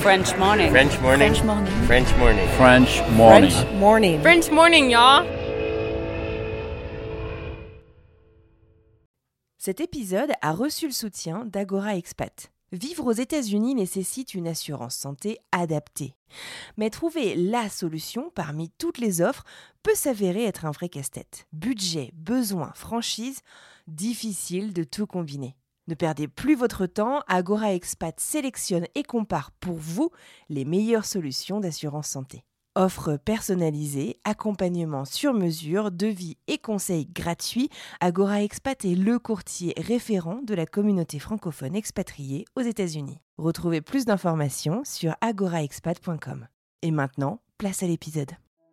French morning. French morning. French morning. French morning. French morning. French morning. French morning, y'all. Cet épisode a reçu le soutien d'Agora Expat. Vivre aux États-Unis nécessite une assurance santé adaptée. Mais trouver la solution parmi toutes les offres peut s'avérer être un vrai casse-tête. Budget, besoins, franchise, difficile de tout combiner. Ne perdez plus votre temps, Agora Expat sélectionne et compare pour vous les meilleures solutions d'assurance santé. Offres personnalisées, accompagnement sur mesure, devis et conseils gratuits, Agora Expat est le courtier référent de la communauté francophone expatriée aux États-Unis. Retrouvez plus d'informations sur agoraexpat.com. Et maintenant, place à l'épisode.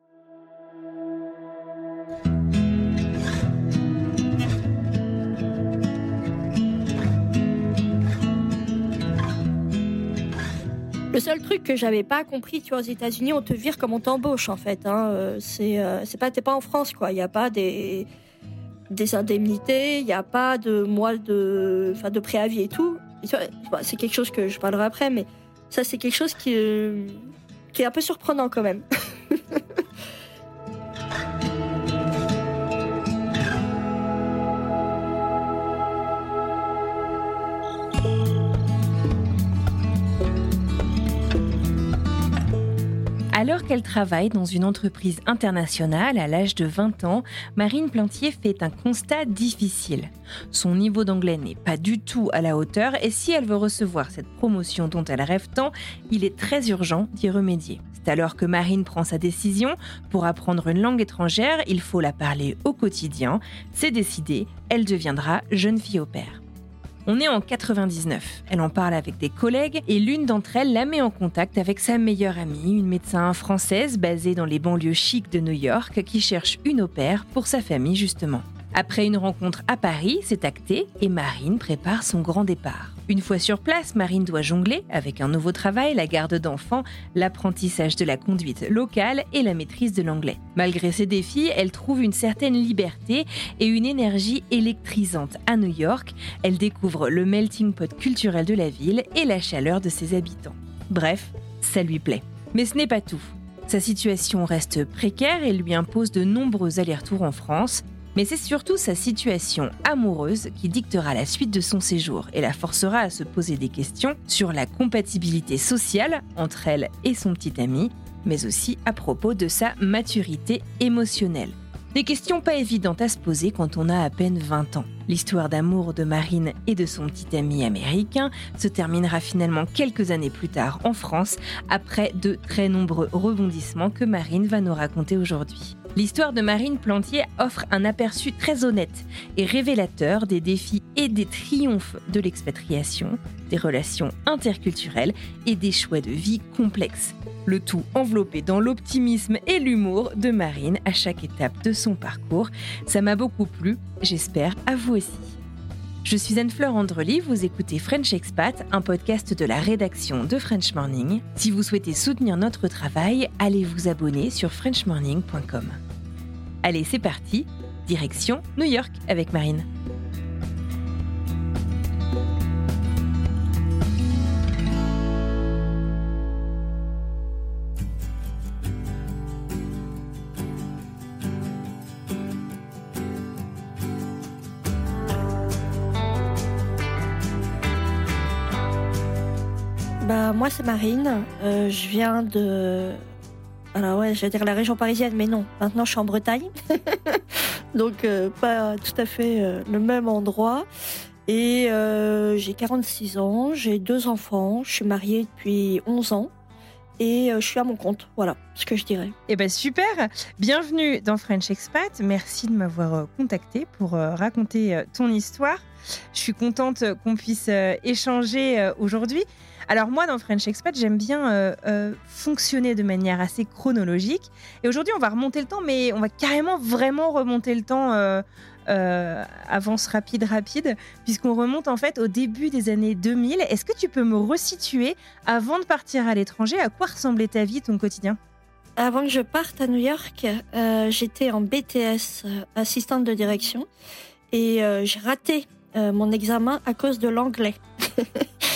Le seul truc que j'avais pas compris, tu vois, aux États-Unis, on te vire comme on t'embauche en fait. T'es pas en France quoi. Il y a pas des indemnités, il y a pas de mois de préavis et tout. Et tu vois, c'est quelque chose que je parlerai après, mais ça c'est quelque chose qui est un peu surprenant quand même. Alors qu'elle travaille dans une entreprise internationale à l'âge de 20 ans, Marine Plantier fait un constat difficile. Son niveau d'anglais n'est pas du tout à la hauteur et si elle veut recevoir cette promotion dont elle rêve tant, il est très urgent d'y remédier. C'est alors que Marine prend sa décision. Pour apprendre une langue étrangère, il faut la parler au quotidien. C'est décidé, elle deviendra jeune fille au pair. On est en 99. Elle en parle avec des collègues et l'une d'entre elles la met en contact avec sa meilleure amie, une médecin française basée dans les banlieues chics de New York qui cherche une au pair pour sa famille justement. Après une rencontre à Paris, c'est acté et Marine prépare son grand départ. Une fois sur place, Marine doit jongler avec un nouveau travail, la garde d'enfants, l'apprentissage de la conduite locale et la maîtrise de l'anglais. Malgré ces défis, elle trouve une certaine liberté et une énergie électrisante à New York. Elle découvre le melting pot culturel de la ville et la chaleur de ses habitants. Bref, ça lui plaît. Mais ce n'est pas tout. Sa situation reste précaire et lui impose de nombreux allers-retours en France. Mais c'est surtout sa situation amoureuse qui dictera la suite de son séjour et la forcera à se poser des questions sur la compatibilité sociale entre elle et son petit ami, mais aussi à propos de sa maturité émotionnelle. Des questions pas évidentes à se poser quand on a à peine 20 ans. L'histoire d'amour de Marine et de son petit ami américain se terminera finalement quelques années plus tard en France, après de très nombreux rebondissements que Marine va nous raconter aujourd'hui. L'histoire de Marine Plantier offre un aperçu très honnête et révélateur des défis et des triomphes de l'expatriation, des relations interculturelles et des choix de vie complexes. Le tout enveloppé dans l'optimisme et l'humour de Marine à chaque étape de son parcours. Ça m'a beaucoup plu, j'espère à vous aussi. Je suis Anne-Fleur Andrely, vous écoutez French Expat, un podcast de la rédaction de French Morning. Si vous souhaitez soutenir notre travail, allez vous abonner sur frenchmorning.com. Allez, c'est parti, direction New York avec Marine. Moi c'est Marine, je viens de... Alors ouais, je vais dire la région parisienne, mais non, maintenant je suis en Bretagne, donc pas tout à fait le même endroit. Et j'ai 46 ans, j'ai 2 enfants, je suis mariée depuis 11 ans et je suis à mon compte, voilà ce que je dirais. Eh ben super, bienvenue dans French Expat, merci de m'avoir contactée pour raconter ton histoire. Je suis contente qu'on puisse échanger aujourd'hui. Alors moi, dans French Expat, j'aime bien fonctionner de manière assez chronologique. Et aujourd'hui, on va remonter le temps, mais on va carrément vraiment remonter le temps, avance rapide, puisqu'on remonte en fait au début des années 2000. Est-ce que tu peux me resituer, avant de partir à l'étranger, à quoi ressemblait ta vie, ton quotidien ? Avant que je parte à New York, j'étais en BTS, assistante de direction, et j'ai raté mon examen à cause de l'anglais.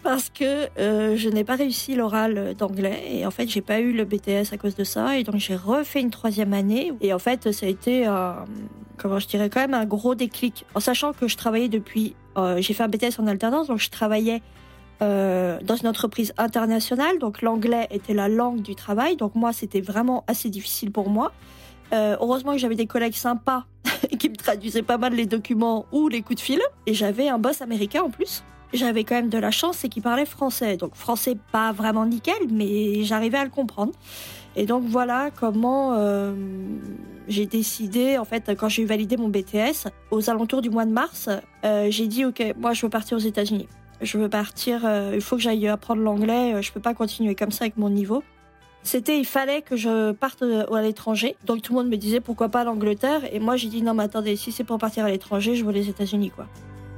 parce que je n'ai pas réussi l'oral d'anglais et en fait j'ai pas eu le BTS à cause de ça et donc j'ai refait une 3e année et en fait ça a été comment je dirais quand même un gros déclic en sachant que je travaillais depuis j'ai fait un BTS en alternance donc je travaillais dans une entreprise internationale donc l'anglais était la langue du travail donc moi c'était vraiment assez difficile pour moi. Heureusement que j'avais des collègues sympas qui me traduisaient pas mal les documents ou les coups de fil et j'avais un boss américain en plus. J'avais quand même de la chance, c'est qu'il parlait français. Donc français pas vraiment nickel, mais j'arrivais à le comprendre. Et donc voilà comment j'ai décidé, en fait, quand j'ai validé mon BTS, aux alentours du mois de mars, j'ai dit, OK, moi je veux partir aux États-Unis. Je veux partir, il faut que j'aille apprendre l'anglais, je peux pas continuer comme ça avec mon niveau. Il fallait que je parte à l'étranger. Donc tout le monde me disait, pourquoi pas l'Angleterre? Et moi j'ai dit, non mais attendez, si c'est pour partir à l'étranger, je veux les États-Unis, quoi.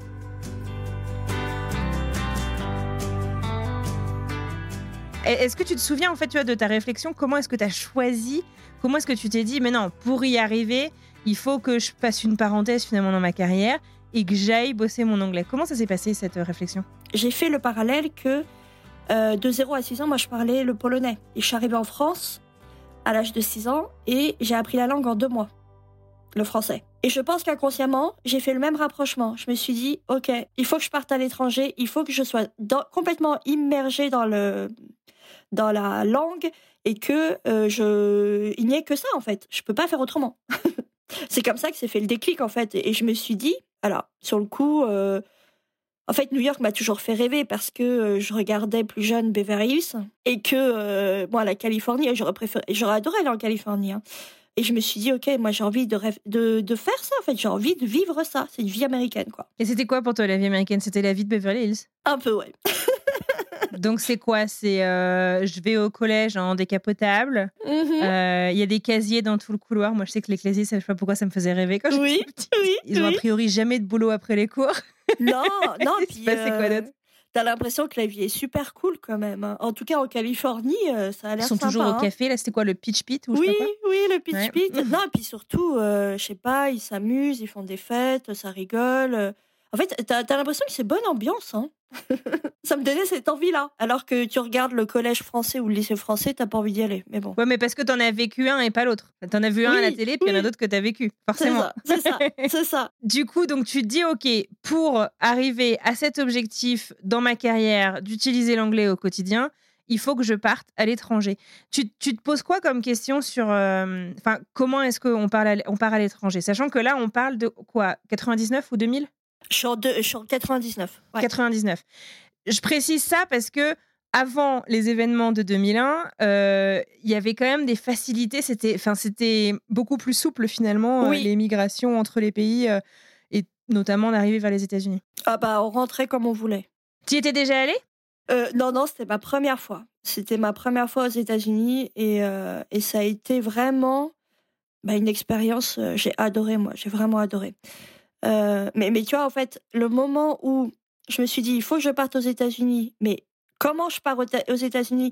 Est-ce que tu te souviens, en fait, tu vois, de ta réflexion? Comment est-ce que tu as choisi? Comment est-ce que tu t'es dit, mais non, pour y arriver, il faut que je fasse une parenthèse finalement dans ma carrière et que j'aille bosser mon anglais? Comment ça s'est passé, cette réflexion? J'ai fait le parallèle que de 0 à 6 ans, moi, je parlais le polonais. Et je suis arrivée en France à l'âge de 6 ans et j'ai appris la langue en 2 mois, le français. Et je pense qu'inconsciemment, j'ai fait le même rapprochement. Je me suis dit, OK, il faut que je parte à l'étranger, il faut que je sois complètement immergée dans la langue et que il n'y ait que ça en fait. Je peux pas faire autrement. C'est comme ça que s'est fait le déclic en fait. Et je me suis dit, alors sur le coup, en fait New York m'a toujours fait rêver parce que je regardais plus jeune Beverly Hills et que moi la Californie, j'aurais adoré aller en Californie. Hein. Et je me suis dit, OK, moi j'ai envie de faire ça en fait. J'ai envie de vivre ça. C'est une vie américaine quoi. Et c'était quoi pour toi la vie américaine? C'était la vie de Beverly Hills? Un peu ouais. Donc c'est quoi? C'est je vais au collège en décapotable. Il y a des casiers dans tout le couloir. Moi je sais que les casiers, je sais pas pourquoi ça me faisait rêver quand j'étais petite. Ils ont a priori jamais de boulot après les cours. Non. Puis c'est quoi d'autre? T'as l'impression que la vie est super cool quand même. Hein. En tout cas en Californie, ça a l'air sympa. Ils sont toujours au café. Là c'était quoi, le Pitch Pit ou oui, je sais pas quoi? Oui, le Pitch Pit. Non, et puis surtout, je sais pas, ils s'amusent, ils font des fêtes, ça rigole. En fait, t'as l'impression que c'est bonne ambiance. Hein. Ça me donnait cette envie-là. Alors que tu regardes le collège français ou le lycée français, t'as pas envie d'y aller. Mais bon. Ouais, mais parce que t'en as vécu un et pas l'autre. T'en as vu un à la télé, puis il y en a d'autres que t'as vécu. Forcément. C'est ça. Du coup, donc tu te dis, OK, pour arriver à cet objectif dans ma carrière, d'utiliser l'anglais au quotidien, il faut que je parte à l'étranger. Tu te poses quoi comme question sur... comment est-ce qu'on part à l'étranger? Sachant que là, on parle de quoi? 99 ou 2000? Je suis en 99. Ouais. 99. Je précise ça parce que avant les événements de 2001, il y avait quand même des facilités. C'était beaucoup plus souple finalement, les migrations entre les pays et notamment d'arriver vers les États-Unis. Ah bah, on rentrait comme on voulait. Tu y étais déjà allée? Non, c'était ma première fois. C'était ma première fois aux États-Unis et ça a été vraiment une expérience. J'ai adoré, moi. J'ai vraiment adoré. Mais tu vois, en fait, le moment où je me suis dit, il faut que je parte aux États-Unis, mais comment je pars aux États-Unis?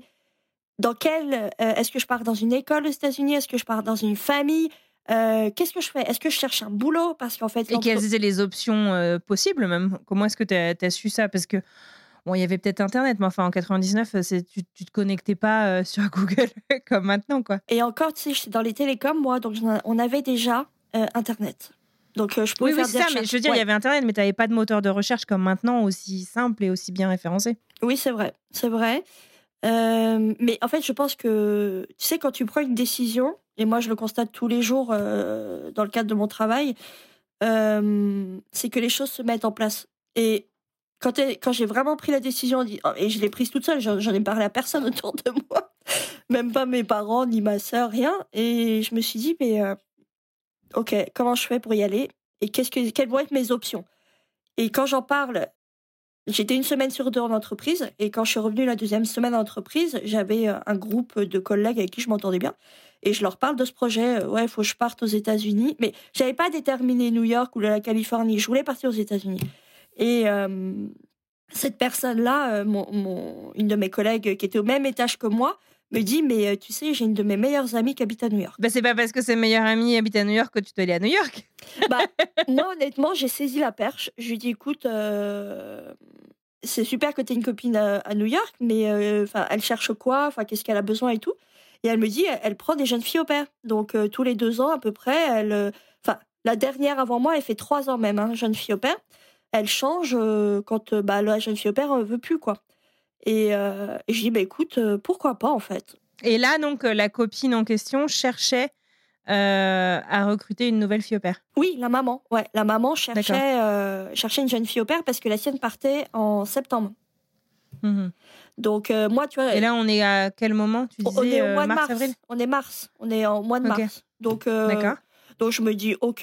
Est-ce que je pars dans une école aux États-Unis? Est-ce que je pars dans une famille? Qu'est-ce que je fais? Est-ce que je cherche un boulot? Parce qu'en fait, et quelles étaient les options possibles même? Comment est-ce que tu as su ça? Parce que bon, il y avait peut-être Internet, mais enfin, en 99, tu te connectais pas sur Google comme maintenant, quoi. Et encore, tu sais, dans les télécoms, moi, donc on avait déjà Internet. Donc, je pouvais faire des recherches. Mais je veux dire, il y avait Internet, mais tu n'avais pas de moteur de recherche comme maintenant, aussi simple et aussi bien référencé. Oui, c'est vrai. Mais en fait, je pense que, tu sais, quand tu prends une décision, et moi, je le constate tous les jours dans le cadre de mon travail, c'est que les choses se mettent en place. Et quand j'ai vraiment pris la décision, et je l'ai prise toute seule, j'en ai parlé à personne autour de moi, même pas mes parents, ni ma sœur, rien. Et je me suis dit, mais... OK, comment je fais pour y aller? Et quelles vont être mes options? Et quand j'en parle, j'étais 1 semaine sur 2 en entreprise. Et quand je suis revenue la 2e semaine en entreprise, j'avais un groupe de collègues avec qui je m'entendais bien. Et je leur parle de ce projet. Ouais, il faut que je parte aux États-Unis. Mais je n'avais pas déterminé New York ou la Californie. Je voulais partir aux États-Unis. Et cette personne-là, une de mes collègues qui était au même étage que moi, me dit, mais tu sais, j'ai une de mes meilleures amies qui habite à New York. C'est pas parce que ses meilleures amies habitent à New York que tu dois aller à New York. Moi, honnêtement, j'ai saisi la perche. Je lui dis, écoute, c'est super que tu aies une copine à New York, mais elle cherche quoi? Enfin, qu'est-ce qu'elle a besoin et tout? Et elle me dit, elle prend des jeunes filles au pair. Donc, tous les 2 ans à peu près, la dernière avant moi, elle fait 3 ans même, hein, jeune fille au pair. Elle change quand la jeune fille au pair veut plus, quoi. Et je dis, écoute, pourquoi pas, en fait. Et là, donc, la copine en question cherchait à recruter une nouvelle fille au pair. Oui, la maman. Ouais, la maman cherchait une jeune fille au pair parce que la sienne partait en septembre. Mmh. Donc, moi, tu vois... Et là, on est à quel moment? Tu disais on est au mois de mars, mars. avril? On est mars. On est en mois de mars. Donc, D'accord. donc, je me dis, OK,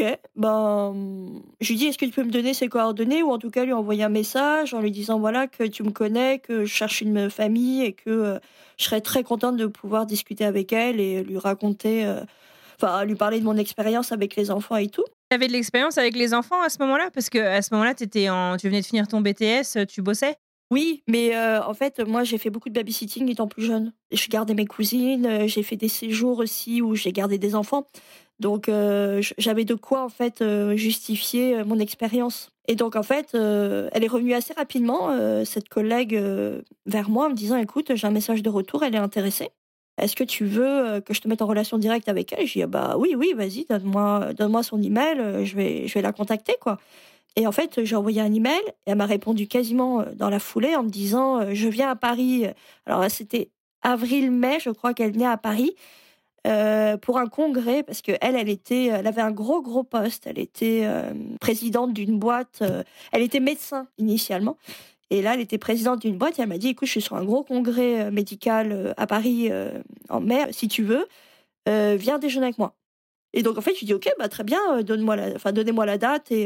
je lui dis, est-ce que tu peux me donner ses coordonnées ou en tout cas lui envoyer un message en lui disant, voilà, que tu me connais, que je cherche une famille et que je serais très contente de pouvoir discuter avec elle et lui raconter, lui parler de mon expérience avec les enfants et tout. Tu avais de l'expérience avec les enfants à ce moment-là? Parce qu'à ce moment-là, tu venais de finir ton BTS, tu bossais? Oui, mais en fait, moi, j'ai fait beaucoup de babysitting étant plus jeune. Je gardais mes cousines, j'ai fait des séjours aussi où j'ai gardé des enfants. Donc, j'avais de quoi, en fait, justifier mon expérience. Et donc, en fait, elle est revenue assez rapidement, cette collègue, vers moi en me disant, écoute, j'ai un message de retour, elle est intéressée. Est-ce que tu veux que je te mette en relation directe avec elle? Je dis, oui, vas-y, donne-moi son email, je vais la contacter, quoi. Et en fait, j'ai envoyé un email et elle m'a répondu quasiment dans la foulée en me disant je viens à Paris. Alors là, c'était avril-mai, je crois qu'elle venait à Paris pour un congrès parce que elle avait un gros poste. Elle était présidente d'une boîte. Elle était médecin initialement. Et là, elle était présidente d'une boîte et elle m'a dit écoute, je suis sur un gros congrès médical à Paris en mai. Si tu veux, viens déjeuner avec moi. Et donc, en fait, je dis ok, très bien, donnez-moi la date et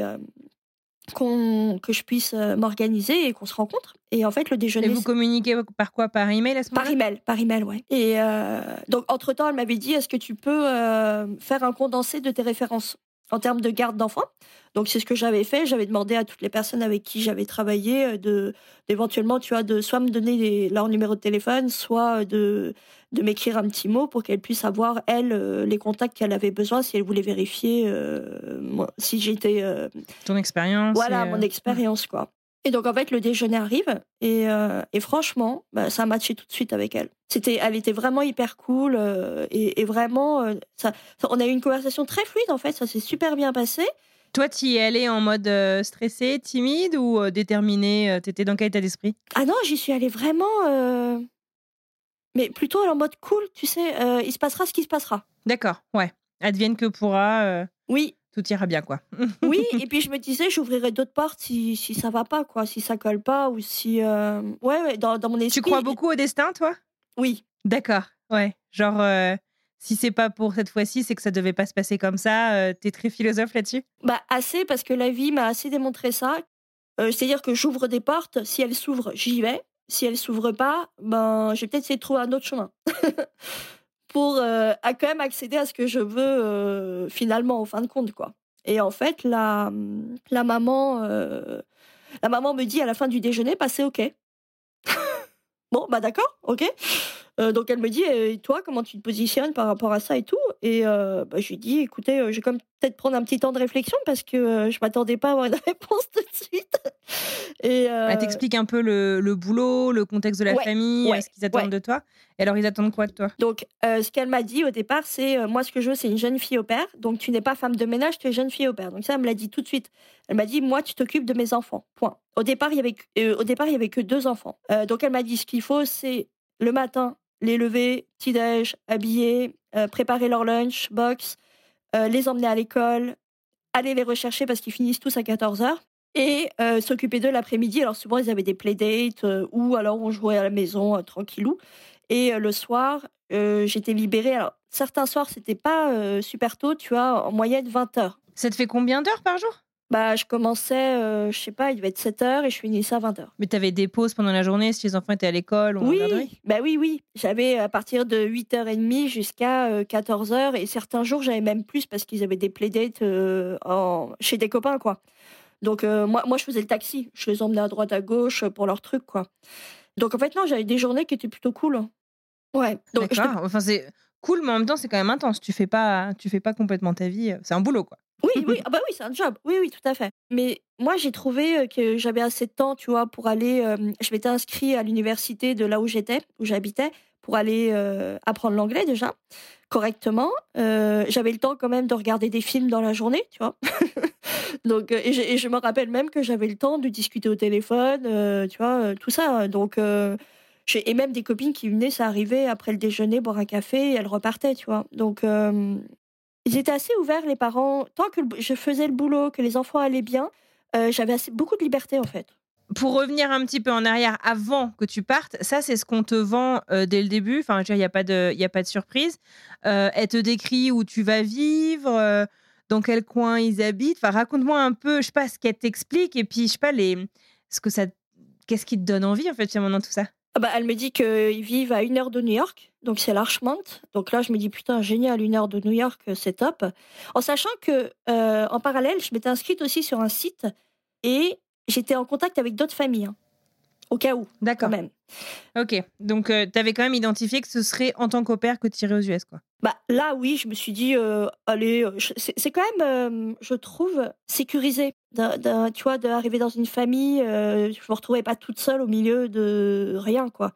que je puisse m'organiser et qu'on se rencontre. Et en fait, le déjeuner... Et vous communiquez par quoi? Par email à ce moment-là? Par email, ouais. Et donc, entre-temps, elle m'avait dit, est-ce que tu peux faire un condensé de tes références en termes de garde d'enfants? Donc, c'est ce que j'avais fait. J'avais demandé à toutes les personnes avec qui j'avais travaillé d'éventuellement, tu vois, de soit me donner leur numéro de téléphone, soit de m'écrire un petit mot pour qu'elle puisse avoir, elle, les contacts qu'elle avait besoin si elle voulait vérifier si j'étais... Ton expérience. Voilà, mon expérience, quoi. Et donc, en fait, le déjeuner arrive et franchement, ça a matché tout de suite avec elle. Elle était vraiment hyper cool et vraiment, on a eu une conversation très fluide, en fait. Ça s'est super bien passé. Toi, tu y es allée en mode stressée, timide ou déterminée? T'étais dans quel état d'esprit? Ah non, j'y suis allée vraiment... Mais plutôt en mode cool, tu sais, il se passera ce qui se passera. D'accord, ouais. Advienne que pourra. Oui. Tout ira bien, quoi. Oui, et puis je me disais, j'ouvrirai d'autres portes si ça va pas, quoi, si ça colle pas ou si... Ouais, dans mon esprit... Tu crois beaucoup au destin, toi? Oui. D'accord, ouais. Genre, si c'est pas pour cette fois-ci, c'est que ça devait pas se passer comme ça. T'es très philosophe là-dessus? Assez, parce que la vie m'a assez démontré ça. C'est-à-dire que j'ouvre des portes, si elles s'ouvrent, j'y vais. Si elles s'ouvrent pas, je vais peut-être essayer de trouver un autre chemin. Pour quand même accéder à ce que je veux finalement, en fin de compte, quoi. Et en fait, la maman me dit à la fin du déjeuner, c'est OK. Bon, d'accord, OK. Donc elle me dit, et toi, comment tu te positionnes par rapport à ça et tout? Et je lui dis, écoutez, je vais quand même peut-être prendre un petit temps de réflexion parce que je m'attendais pas à avoir une réponse tout de suite. Et elle t'explique un peu le boulot, le contexte de la famille, ce qu'ils attendent de toi. Et alors, ils attendent quoi de toi? Donc, ce qu'elle m'a dit au départ, c'est moi, ce que je veux, c'est une jeune fille au pair. Donc, tu n'es pas femme de ménage, tu es jeune fille au pair. Donc, ça, elle me l'a dit tout de suite. Elle m'a dit, moi, tu t'occupes de mes enfants. Point. Au départ, il y avait que 2 enfants. Donc, elle m'a dit, ce qu'il faut, c'est le matin, les lever, petit-déj, habiller, préparer leur lunch, box, les emmener à l'école, aller les rechercher parce qu'ils finissent tous à 14h. Et s'occuper d'eux l'après-midi. Alors souvent, ils avaient des playdates ou alors on jouait à la maison tranquillou. Et le soir, j'étais libérée. Alors, certains soirs, c'était pas super tôt, tu vois, en moyenne 20h. Ça te fait combien d'heures par jour? Je commençais, je sais pas, il devait être 7h et je finissais à 20h. Mais t'avais des pauses pendant la journée si les enfants étaient à l'école ou en garderie? Oui. J'avais à partir de 8h30 jusqu'à 14h et certains jours, j'avais même plus parce qu'ils avaient des playdates chez des copains, quoi. Donc, moi, je faisais le taxi. Je les emmenais à droite, à gauche pour leurs trucs, quoi. Donc, en fait, non, j'avais des journées qui étaient plutôt cool. Ouais. Donc, d'accord. Enfin, c'est cool, mais en même temps, c'est quand même intense. Tu fais pas complètement ta vie. C'est un boulot, quoi. Oui, oui, ah bah oui, c'est un job. Oui, oui, tout à fait. Mais moi, j'ai trouvé que j'avais assez de temps, tu vois, pour aller. Je m'étais inscrite à l'université de là où j'étais, où j'habitais, pour aller apprendre l'anglais déjà correctement. J'avais le temps quand même de regarder des films dans la journée, tu vois. Donc, et je me rappelle même que j'avais le temps de discuter au téléphone, tu vois, tout ça. Donc, et même des copines qui venaient, ça arrivait après le déjeuner, boire un café, et elles repartaient, tu vois. Donc, ils étaient assez ouverts, les parents. Tant que je faisais le boulot, que les enfants allaient bien, j'avais beaucoup de liberté, en fait. Pour revenir un petit peu en arrière, avant que tu partes, ça, c'est ce qu'on te vend dès le début. Enfin, il n'y a pas de surprise. Elle te décrit où tu vas vivre, dans quel coin ils habitent. Enfin, raconte-moi un peu, je sais pas, ce qu'elle t'explique et puis, je sais pas, qu'est-ce qui te donne envie, en fait, finalement, dans tout ça? Ah bah, elle me dit qu'ils vivent à 1 heure de New York, donc c'est Larchmont. Donc là, je me dis, putain, génial, 1 heure de New York, c'est top. En sachant que, en parallèle, je m'étais inscrite aussi sur un site et j'étais en contact avec d'autres familles, hein, au cas où, quand D'accord. même. Ok. Donc, tu avais quand même identifié que ce serait en tant qu'au pair que tu irais aux US, quoi. Bah, là, oui, je me suis dit, allez, c'est quand même, je trouve, sécurisé. Tu vois, d'arriver dans une famille, je me retrouvais pas toute seule au milieu de rien, quoi.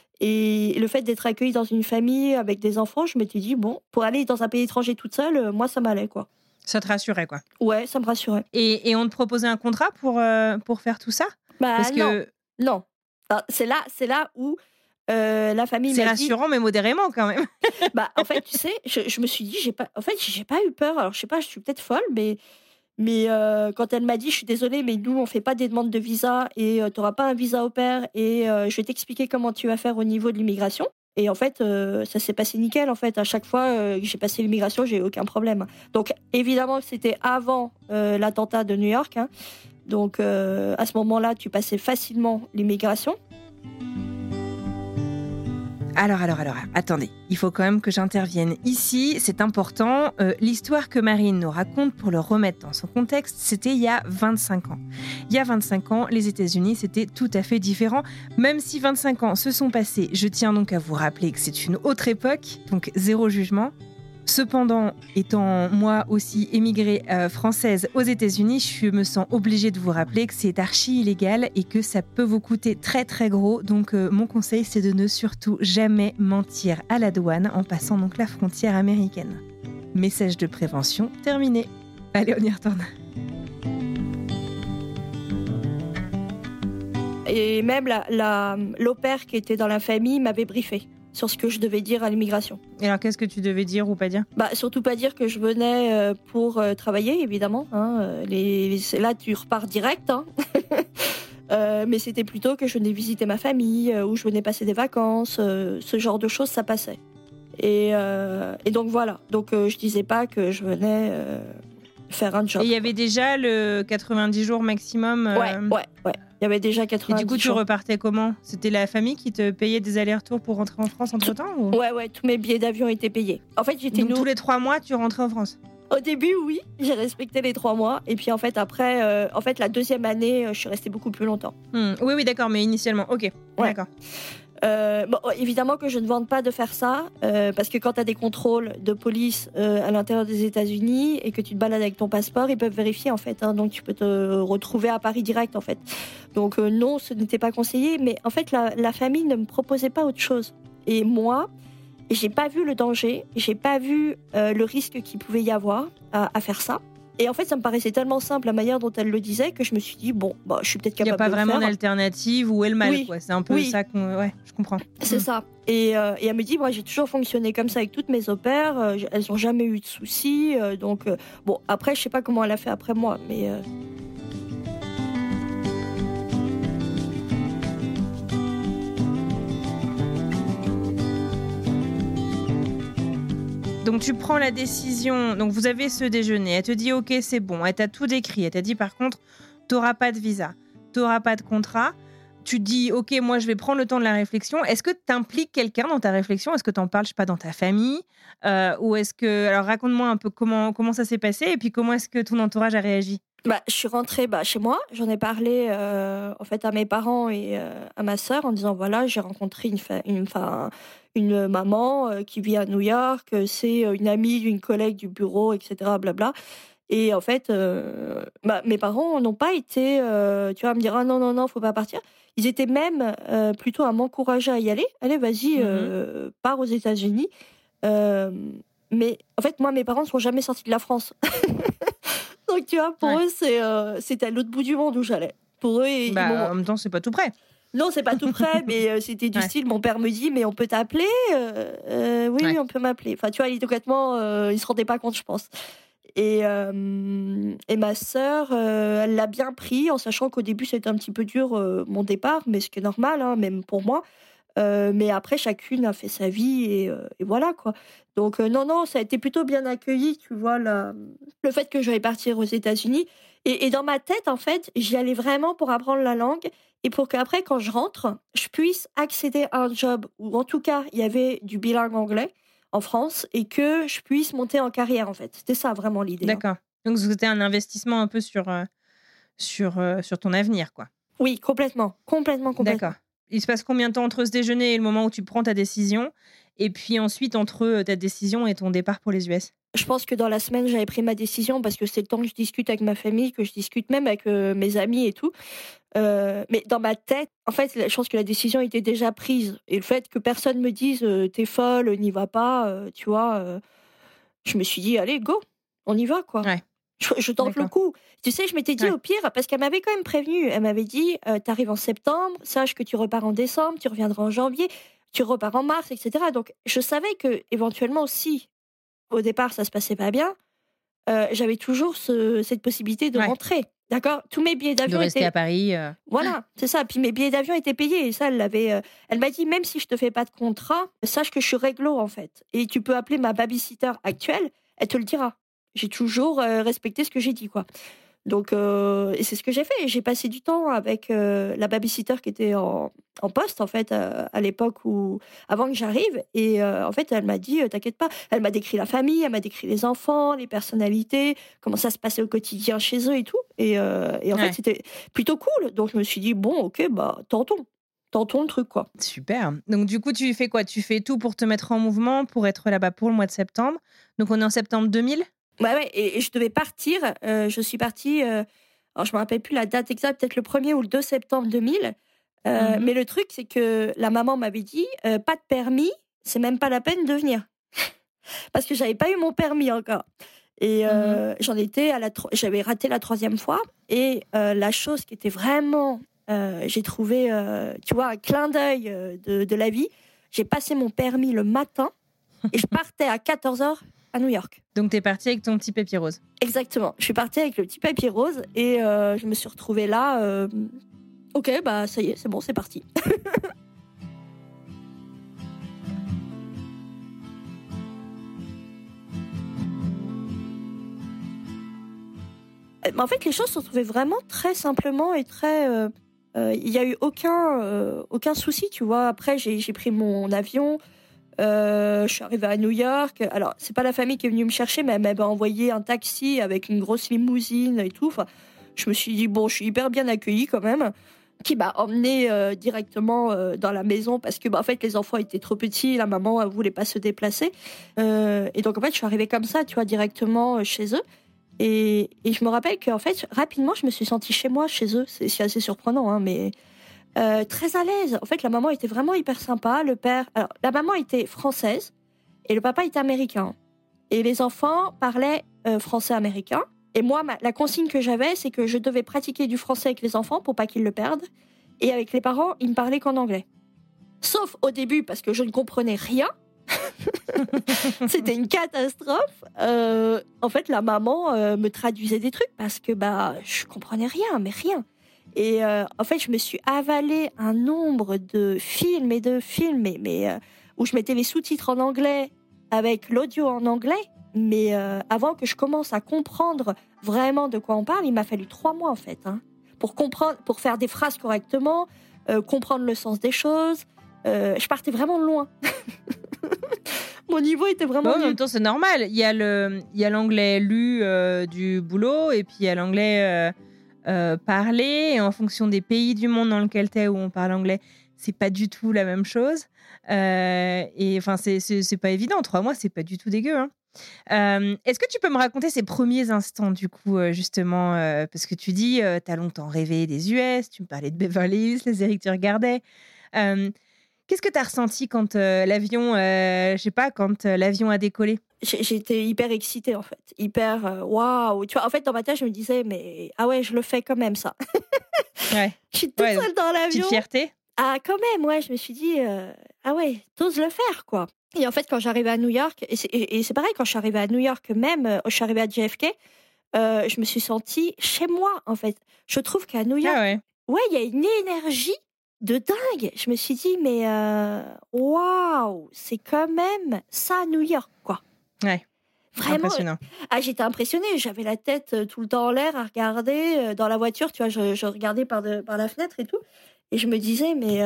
Et le fait d'être accueillie dans une famille avec des enfants, je m'étais dit, bon, pour aller dans un pays étranger toute seule, moi, ça m'allait, quoi. Ça te rassurait, quoi. Ouais, ça me rassurait. Et on te proposait un contrat pour faire tout ça? Bah, Parce non, que non. Ah, c'est là où la famille c'est m'a dit. rassurant, mais modérément, quand même. Bah, en fait, tu sais, je me suis dit, j'ai pas eu peur. Alors, je sais pas, je suis peut-être folle, mais quand elle m'a dit: «Je suis désolée, mais nous, on fait pas des demandes de visa et tu auras pas un visa au pair et je vais t'expliquer comment tu vas faire au niveau de l'immigration». Et en fait, ça s'est passé nickel, en fait. À chaque fois, que j'ai passé l'immigration, j'ai eu aucun problème. Donc évidemment, c'était avant, l'attentat de New York, hein. Donc à ce moment-là, tu passais facilement l'immigration. Alors, attendez, il faut quand même que j'intervienne ici, c'est important. L'histoire que Marine nous raconte, pour le remettre dans son contexte, c'était il y a 25 ans. Il y a 25 ans, les États-Unis, c'était tout à fait différent. Même si 25 ans se sont passés, je tiens donc à vous rappeler que c'est une autre époque, donc zéro jugement. Cependant, étant moi aussi émigrée française aux États-Unis, je me sens obligée de vous rappeler que c'est archi illégal et que ça peut vous coûter très très gros. Donc mon conseil, c'est de ne surtout jamais mentir à la douane en passant donc la frontière américaine. Message de prévention terminé. Allez, on y retourne. Et même l'au-pair qui était dans la famille m'avait briefé sur ce que je devais dire à l'immigration. Et alors, qu'est-ce que tu devais dire ou pas dire ? Bah, surtout pas dire que je venais pour travailler, évidemment. Hein. Là, tu repars direct. Hein. Mais c'était plutôt que je venais visiter ma famille, ou je venais passer des vacances. Ce genre de choses, ça passait. Et donc voilà. Donc je disais pas que je venais faire un job. Et il y avait déjà le 90 jours maximum. Ouais. Il y avait déjà 90 jours. Et du coup, tu repartais comment ? C'était la famille qui te payait des allers-retours pour rentrer en France entre-temps ou... Ouais, tous mes billets d'avion étaient payés. En fait, Donc tous les 3 mois, tu rentrais en France ? Au début, oui, j'ai respecté les 3 mois. Et puis en fait, après, la deuxième année, je suis restée beaucoup plus longtemps. Oui, d'accord, mais initialement, ok, ouais. D'accord. Bon, évidemment que je ne vante pas de faire ça, parce que quand tu as des contrôles de police à l'intérieur des États-Unis et que tu te balades avec ton passeport, ils peuvent vérifier en fait, hein, donc tu peux te retrouver à Paris direct en fait. Donc non, ce n'était pas conseillé, mais en fait la famille ne me proposait pas autre chose. Et moi, j'ai pas vu le danger, j'ai pas vu le risque qu'il pouvait y avoir à faire ça. Et en fait, ça me paraissait tellement simple la manière dont elle le disait que je me suis dit, bon, bah, je suis peut-être capable de le faire. Il n'y a pas vraiment d'alternative où est le mal, oui. quoi. C'est un peu ça qu'on... Ouais, je comprends. C'est ça. Et elle me dit, moi, j'ai toujours fonctionné comme ça avec toutes mes au-pairs. Elles n'ont jamais eu de soucis. Donc, bon, après, je sais pas comment elle a fait après moi, mais... Donc tu prends la décision, donc vous avez ce déjeuner, elle te dit ok c'est bon, elle t'a tout décrit, elle t'a dit par contre t'auras pas de visa, t'auras pas de contrat, tu te dis ok moi je vais prendre le temps de la réflexion, est-ce que t'impliques quelqu'un dans ta réflexion, est-ce que t'en parles je sais pas dans ta famille, ou est-ce que, alors raconte-moi un peu comment ça s'est passé et puis comment est-ce que ton entourage a réagi? Bah, je suis rentrée chez moi, j'en ai parlé en fait à mes parents et à ma sœur en disant voilà j'ai rencontré une maman qui vit à New York, c'est une amie d'une collègue du bureau, etc. Blabla. Et en fait, mes parents n'ont pas été, tu vois, à me dire ah non non non, faut pas partir. Ils étaient même plutôt à m'encourager à y aller. Allez, vas-y, pars aux États-Unis. Euh, mais en fait, moi, mes parents ne sont jamais sortis de la France. Donc, tu vois, pour eux, c'était à l'autre bout du monde où j'allais. Pour eux, en même temps, c'est pas tout près. Non, c'est pas tout près, mais c'était du style. Mon père me dit, mais on peut t'appeler oui, on peut m'appeler. Enfin, tu vois, concrètement, il se rendait pas compte, je pense. Et ma sœur, elle l'a bien pris, en sachant qu'au début, c'était un petit peu dur, mon départ, mais ce qui est normal, hein, même pour moi. Mais après, chacune a fait sa vie et voilà, quoi. Donc, non, ça a été plutôt bien accueilli, tu vois, le fait que je vais partir aux États-Unis. Et dans ma tête, en fait, j'y allais vraiment pour apprendre la langue et pour qu'après, quand je rentre, je puisse accéder à un job où, en tout cas, il y avait du bilingue anglais en France et que je puisse monter en carrière, en fait. C'était ça, vraiment, l'idée. D'accord. Donc, c'était un investissement un peu sur ton avenir, quoi. Oui, complètement. D'accord. Il se passe combien de temps entre ce déjeuner et le moment où tu prends ta décision? Et puis ensuite, entre ta décision et ton départ pour les US? Je pense que dans la semaine, j'avais pris ma décision parce que c'est le temps que je discute avec ma famille, que je discute même avec mes amis et tout. Mais dans ma tête, en fait, je pense que la décision était déjà prise. Et le fait que personne me dise t'es folle, n'y va pas, tu vois, je me suis dit allez, go, on y va, quoi. Ouais. Je tente le coup. Tu sais, je m'étais dit au pire, parce qu'elle m'avait quand même prévenu. Elle m'avait dit, t'arrives en septembre, sache que tu repars en décembre, tu reviendras en janvier, tu repars en mars, etc. Donc, je savais que éventuellement, si au départ ça se passait pas bien, j'avais toujours cette possibilité de rentrer. D'accord ? Tous mes billets d'avion de rester à Paris. Voilà, c'est ça. Puis mes billets d'avion étaient payés. Et ça, elle m'a dit, même si je te fais pas de contrat, sache que je suis réglo, en fait. Et tu peux appeler ma babysitter actuelle, elle te le dira. J'ai toujours respecté ce que j'ai dit, quoi. Donc, et c'est ce que j'ai fait. J'ai passé du temps avec la babysitter qui était en poste, en fait, à l'époque avant que j'arrive. Et en fait, elle m'a dit, t'inquiète pas. Elle m'a décrit la famille, elle m'a décrit les enfants, les personnalités, comment ça se passait au quotidien chez eux et tout. Et en fait, c'était plutôt cool. Donc, je me suis dit, bon, ok, bah, tentons le truc, quoi. Super. Donc, du coup, tu fais quoi ? Tu fais tout pour te mettre en mouvement, pour être là-bas pour le mois de septembre. Donc, on est en septembre 2000 ? Ouais, et je devais partir. Je suis partie, alors je me rappelle plus la date exacte, peut-être le 1er ou le 2 septembre 2000. Mais le truc, c'est que la maman m'avait dit, pas de permis, c'est même pas la peine de venir. Parce que j'avais pas eu mon permis encore. Et j'avais raté la 3e fois. Et la chose qui était vraiment, j'ai trouvé, tu vois, un clin d'œil de la vie, j'ai passé mon permis le matin et je partais à 14h à New York. Donc, t'es partie avec ton petit papier rose. Exactement. Je suis partie avec le petit papier rose et je me suis retrouvée là. Ok, bah ça y est, c'est bon, c'est parti. Mais en fait, les choses se trouvaient vraiment très simplement et très. Il n'y a eu aucun souci, tu vois. Après, j'ai pris mon avion. Je suis arrivée à New York. Alors, c'est pas la famille qui est venue me chercher, mais elle m'avait envoyé un taxi avec une grosse limousine et tout. Enfin, je me suis dit, bon, je suis hyper bien accueillie quand même. Qui m'a emmenée directement dans la maison parce que, en fait, les enfants étaient trop petits. La maman, elle voulait pas se déplacer. Et donc, en fait, je suis arrivée comme ça, tu vois, directement chez eux. Et je me rappelle qu'en fait, rapidement, je me suis sentie chez moi, chez eux. C'est assez surprenant, hein, mais... très à l'aise. En fait, la maman était vraiment hyper sympa. Le père, alors la maman était française et le papa était américain. Et les enfants parlaient français-américain. Et moi, la consigne que j'avais, c'est que je devais pratiquer du français avec les enfants pour pas qu'ils le perdent. Et avec les parents, ils ne parlaient qu'en anglais. Sauf au début, parce que je ne comprenais rien. C'était une catastrophe. En fait, la maman me traduisait des trucs parce que je comprenais rien, mais rien. Et en fait, je me suis avalé un nombre de films où je mettais les sous-titres en anglais avec l'audio en anglais. Mais avant que je commence à comprendre vraiment de quoi on parle, il m'a fallu 3 mois en fait, hein, pour comprendre, pour faire des phrases correctement, comprendre le sens des choses. Je partais vraiment de loin. Mon niveau était vraiment. En même temps, c'est normal. Il y a l'anglais lu du boulot et puis il y a l'anglais parlé. Et en fonction des pays du monde dans lequel t'es où on parle anglais, c'est pas du tout la même chose. Et enfin, c'est pas évident. 3 mois, c'est pas du tout dégueu, hein. Est-ce que tu peux me raconter ces premiers instants, du coup, justement, parce que tu dis, tu as longtemps rêvé des US, tu me parlais de Beverly Hills, les séries que tu regardais. Hem, Qu'est-ce que tu as ressenti quand, l'avion, je sais pas, quand, l'avion a décollé? J'étais hyper excitée, en fait, hyper, waouh! Tu vois? En fait, dans ma tête, je me disais: «Mais ah ouais, je le fais quand même ça». Ouais, Je suis toute ouais, donc seule dans petite l'avion. fierté? Ah quand même, ouais, je me suis dit, «Ah ouais, tu le faire, quoi». Et en fait, quand j'arrivais à New York et c'est pareil, quand je suis arrivée à New York même, je suis arrivée à JFK, je me suis sentie chez moi, en fait. Je trouve qu'à New Ah York, ouais, ouais, il y a une énergie de dingue. Je me suis dit: «Mais waouh, c'est quand même ça New York, quoi». ouais, Vraiment, impressionnant. ah j'étais impressionnée, j'avais la tête, tout le temps en l'air à regarder, dans la voiture, tu vois? Je regardais par la fenêtre et tout et je me disais: «Mais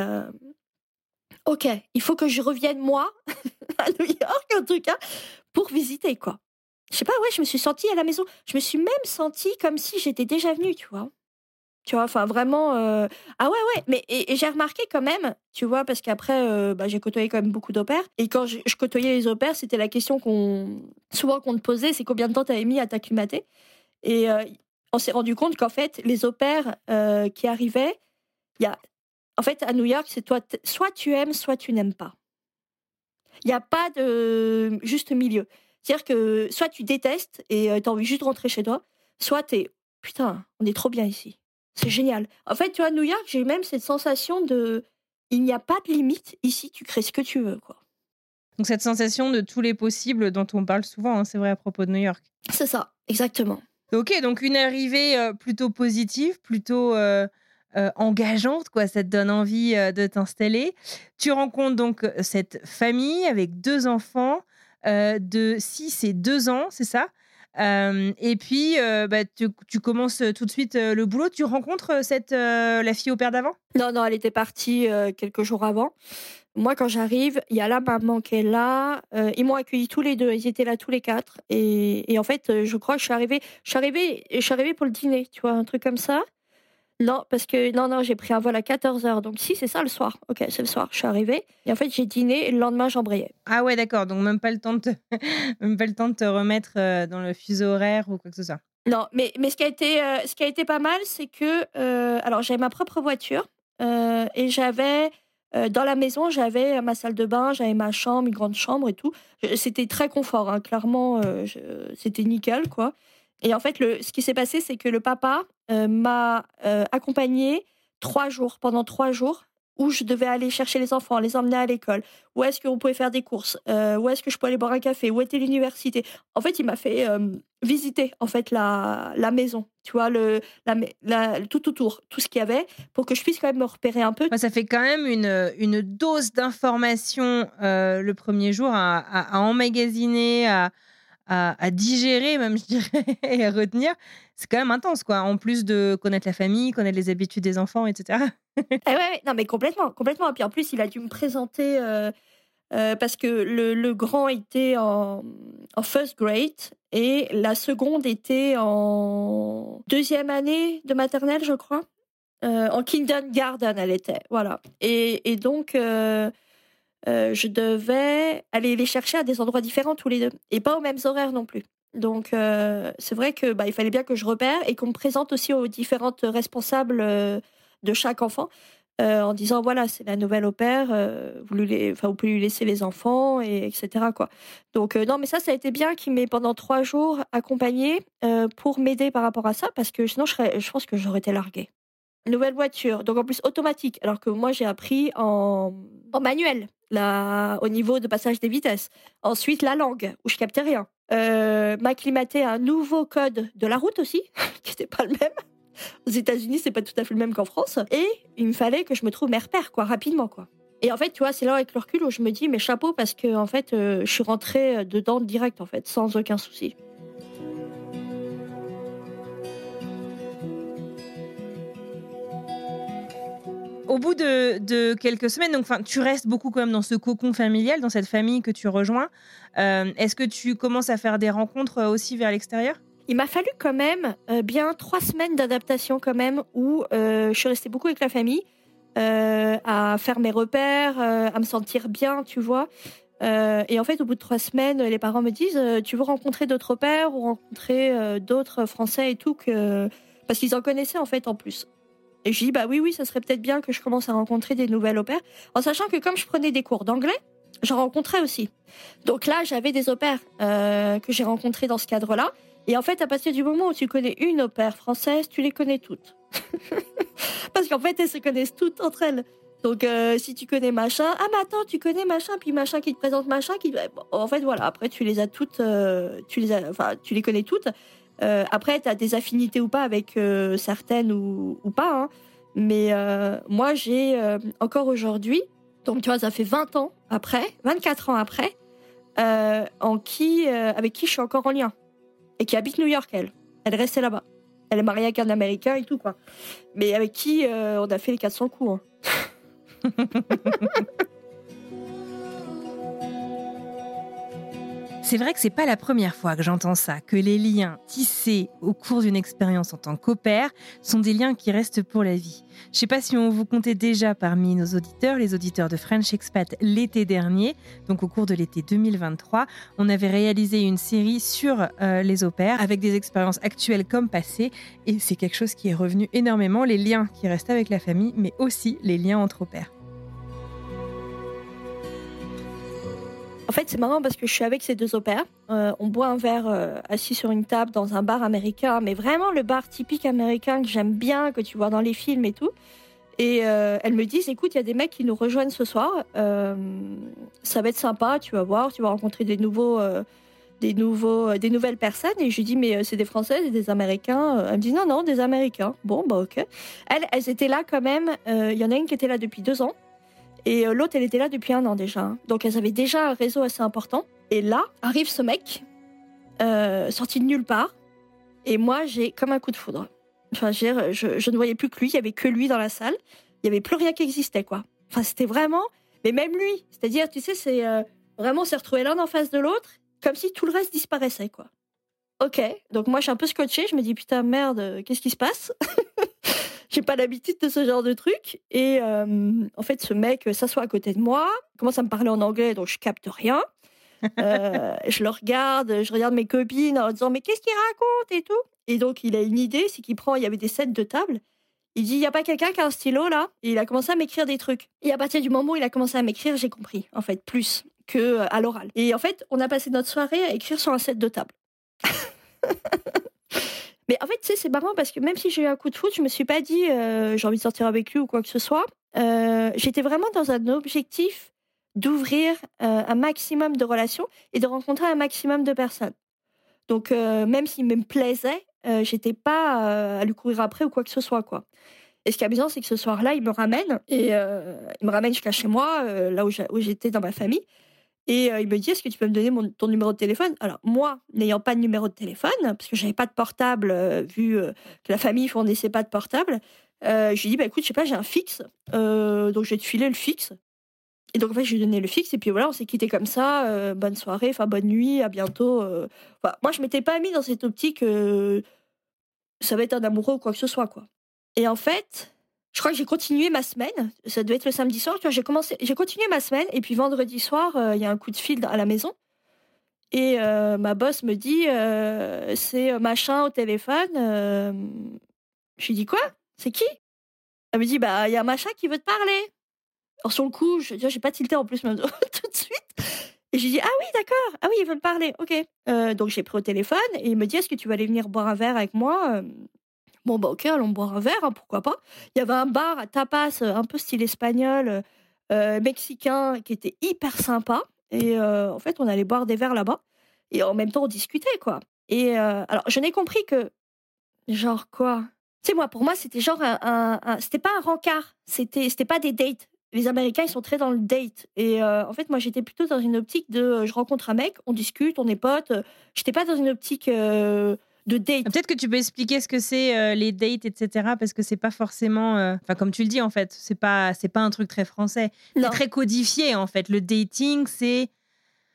OK, il faut que je revienne moi à New York en tout cas pour visiter quoi». Je sais pas, ouais, je me suis sentie à la maison. Je me suis même sentie comme si j'étais déjà venue, tu vois? Tu vois? Enfin vraiment, ah ouais, ouais, mais et j'ai remarqué quand même, tu vois? Parce qu'après, bah, j'ai côtoyé quand même beaucoup d'au pairs et quand je côtoyais les au pairs, c'était la question qu'on te posait, c'est combien de temps tu avais mis à t'acclimater et on s'est rendu compte qu'en fait, les au pairs, qui arrivaient, il y a en fait, à New York, c'est toi soit tu aimes, soit tu n'aimes pas. Il y a pas de juste milieu. C'est-à-dire que soit tu détestes et tu as envie juste de rentrer chez toi, soit tu es: «Putain, on est trop bien ici. C'est génial». En fait, tu vois, à New York, j'ai eu même cette sensation de: «Il n'y a pas de limite, ici tu crées ce que tu veux», quoi. Donc cette sensation de tous les possibles dont on parle souvent, hein, c'est vrai à propos de New York. C'est ça, exactement. OK, donc une arrivée, plutôt positive, plutôt, engageante quoi, ça te donne envie, de t'installer. Tu rencontres donc, cette famille avec 2 enfants, de 6 et 2 ans, c'est ça? Et puis, bah, tu commences, tout de suite, le boulot. Tu rencontres, la fille au père d'avant? Non, non, elle était partie, quelques jours avant. Moi, quand j'arrive, il y a la maman qui est là, ils m'ont accueillis tous les 2, ils étaient là tous les 4 et en fait, je crois que je suis arrivée pour le dîner, tu vois? Un truc comme ça. Non, parce que non, non, j'ai pris un vol à 14h, donc si, c'est ça le soir. OK, c'est le soir. Je suis arrivée et en fait, j'ai dîné et le lendemain, j'embrayais. Ah ouais, d'accord, donc même pas le temps de te même pas le temps de te remettre, dans le fuseau horaire ou quoi que ce soit? Non, mais ce qui a été pas mal, c'est que, alors j'avais ma propre voiture, et j'avais, dans la maison, j'avais ma salle de bain, j'avais ma chambre, une grande chambre et tout. C'était très confort, hein, clairement, c'était nickel, quoi et en fait, ce qui s'est passé, c'est que le papa, m'a, accompagnée 3 jours, pendant 3 jours où je devais aller chercher les enfants, les emmener à l'école. Où est-ce qu'on pouvait faire des courses? Où est-ce que je pouvais aller boire un café? Où était l'université? En fait, il m'a fait, visiter en fait la maison, tu vois? Tout autour, tout ce qu'il y avait pour que je puisse quand même me repérer un peu. Ouais, ça fait quand même une dose d'informations, le premier jour à emmagasiner, à digérer même, je dirais et à retenir. C'est quand même intense, quoi, en plus de connaître la famille, connaître les habitudes des enfants et cetera. Ah ouais, ouais, non mais complètement, complètement et puis en plus il a dû me présenter, parce que le grand était en first grade et la seconde était en deuxième année de maternelle, je crois. En kindergarten elle était, voilà et donc je devais aller les chercher à des endroits différents tous les 2 et pas aux mêmes horaires non plus. Donc c'est vrai que, bah, il fallait bien que je repère et qu'on me présente aussi aux différentes responsables, de chaque enfant, en disant: «Voilà, c'est la nouvelle au pair, vous pouvez lui laisser les enfants» et etc. quoi. Donc non, mais ça a été bien qu'il m'ait pendant 3 jours accompagnée, pour m'aider par rapport à ça parce que sinon je pense que j'aurais été larguée. Nouvelle voiture, donc en plus automatique, alors que moi j'ai appris en manuel, au niveau de passage des vitesses. Ensuite la langue, où je captais rien. M'acclimater à un nouveau code de la route aussi, qui n'était pas le même. Aux États-Unis, c'est pas tout à fait le même qu'en France. Et il me fallait que je me trouve mes repères, quoi, rapidement, quoi. Et en fait, tu vois, c'est là avec le recul où je me dis, mais chapeau, parce que en fait, je suis rentrée dedans direct, en fait, sans aucun souci. Au bout de quelques semaines, donc enfin, tu restes beaucoup quand même dans ce cocon familial, dans cette famille que tu rejoins. Est-ce que tu commences à faire des rencontres, aussi vers l'extérieur? Il m'a fallu quand même bien 3 semaines d'adaptation quand même où je suis restée beaucoup avec la famille. à faire mes repères, à me sentir bien, tu vois. Et en fait, au bout de 3 semaines, les parents me disent tu veux rencontrer d'autres pères ou rencontrer d'autres Français et tout parce qu'ils en connaissaient en fait en plus. Et je dis bah oui, ça serait peut-être bien que je commence à rencontrer des nouvelles au pairs, en sachant que comme je prenais des cours d'anglais, j'en rencontrais aussi. Donc là, j'avais des au pairs que j'ai rencontrés dans ce cadre-là. Et en fait, à partir du moment où tu connais une au pair française, tu les connais toutes. Parce qu'en fait, elles se connaissent toutes entre elles. Donc, si tu connais machin, ah mais attends, tu connais machin, puis machin qui te présente machin, bon, en fait voilà, après tu les as toutes, tu les connais toutes. Après, t'as des affinités ou pas avec certaines ou pas, hein. Mais moi, j'ai encore aujourd'hui, donc tu vois, ça fait 20 ans après, 24 ans après, avec qui je suis encore en lien et qui habite New York, elle est restée là-bas. Elle est mariée avec un Américain et tout quoi, mais avec qui on a fait les 400 coups. Hein. C'est vrai que c'est pas la première fois que j'entends ça, que les liens tissés au cours d'une expérience en tant qu'au pair sont des liens qui restent pour la vie. Je sais pas si on vous comptait déjà parmi nos auditeurs, les auditeurs de French Expat l'été dernier, donc au cours de l'été 2023, on avait réalisé une série sur les au pairs avec des expériences actuelles comme passées, et c'est quelque chose qui est revenu énormément, les liens qui restent avec la famille, mais aussi les liens entre au pairs. En fait, c'est marrant parce que je suis avec ces 2 au pairs. On boit un verre assis sur une table dans un bar américain, mais vraiment le bar typique américain que j'aime bien, que tu vois dans les films et tout. Et elles me disent, écoute, il y a des mecs qui nous rejoignent ce soir. Ça va être sympa, tu vas voir, tu vas rencontrer des nouvelles personnes. Et je lui dis, mais c'est des Françaises et des Américains. Elle me dit, non, des Américains. Bon, bah ok. Elles étaient là quand même. Il y en a une qui était là depuis 2 ans. Et l'autre, elle était là depuis 1 an déjà. Donc, elles avaient déjà un réseau assez important. Et là, arrive ce mec, sorti de nulle part. Et moi, j'ai comme un coup de foudre. Enfin, je ne voyais plus que lui. Il n'y avait que lui dans la salle. Il n'y avait plus rien qui existait, quoi. Enfin, c'était vraiment... Mais même lui. C'est-à-dire, tu sais, c'est vraiment, on s'est retrouvés l'un en face de l'autre, comme si tout le reste disparaissait, quoi. Ok. Donc, moi, je suis un peu scotchée. Je me dis, putain, merde, qu'est-ce qui se passe ? J'ai pas l'habitude de ce genre de truc. Et en fait, ce mec s'assoit à côté de moi, commence à me parler en anglais, donc je capte rien. Je le regarde, je regarde mes copines en disant « Mais qu'est-ce qu'il raconte ?» et tout. Et donc, il a une idée, c'est qu'il prend, il y avait des sets de table. Il dit « Il n'y a pas quelqu'un qui a un stylo, là ?» Et il a commencé à m'écrire des trucs. Et à partir du moment où il a commencé à m'écrire, j'ai compris, en fait, plus qu'à l'oral. Et en fait, on a passé notre soirée à écrire sur un set de table. Mais en fait, tu sais, c'est marrant parce que même si j'ai eu un coup de foudre, je me suis pas dit j'ai envie de sortir avec lui ou quoi que ce soit. J'étais vraiment dans un objectif d'ouvrir un maximum de relations et de rencontrer un maximum de personnes. Donc, même s'il me plaisait, j'étais pas à lui courir après ou quoi que ce soit, quoi. Et ce qui est amusant, c'est que ce soir-là, il me ramène jusqu'à chez moi, là où j'étais dans ma famille. Et il me dit, est-ce que tu peux me donner ton numéro de téléphone ? Alors, moi, n'ayant pas de numéro de téléphone, parce que j'avais pas de portable, vu que la famille fournissait pas de portable, je lui dis, bah écoute, je sais pas, j'ai un fixe, donc je vais te filer le fixe. Et donc, en fait, je lui ai donné le fixe, et puis voilà, on s'est quittés comme ça, bonne soirée, enfin, bonne nuit, à bientôt. Enfin, moi, je m'étais pas mis dans cette optique, ça va être un amoureux ou quoi que ce soit, quoi. Et en fait... Je crois que j'ai continué ma semaine. Ça devait être le samedi soir. Tu vois, j'ai continué ma semaine. Et puis vendredi soir, il y a un coup de fil à la maison. Et ma boss me dit, c'est machin au téléphone. Je lui dis quoi ? C'est qui ? Elle me dit, bah il y a machin qui veut te parler. Alors sur le coup, j'ai pas tilté en plus même tout de suite. Et je lui dis, ah oui, d'accord. Ah oui, il veut me parler. Ok. Donc j'ai pris au téléphone et il me dit, est-ce que tu vas aller venir boire un verre avec moi ? Bon, bah ok, allons boire un verre, hein, pourquoi pas. Il y avait un bar à tapas, un peu style espagnol, mexicain, qui était hyper sympa. Et en fait, on allait boire des verres là-bas. Et en même temps, on discutait, quoi. Et alors, je n'ai compris que... Genre quoi ? Tu sais, pour moi, c'était genre c'était pas un rencard. C'était pas des dates. Les Américains, ils sont très dans le date. Et en fait, moi, j'étais plutôt dans une optique de... je rencontre un mec, on discute, on est potes. J'étais pas dans une optique... de date. Peut-être que tu peux expliquer ce que c'est les dates, etc. Parce que c'est pas forcément... Enfin, comme tu le dis, en fait, c'est pas un truc très français. Non. C'est très codifié, en fait. Le dating, c'est...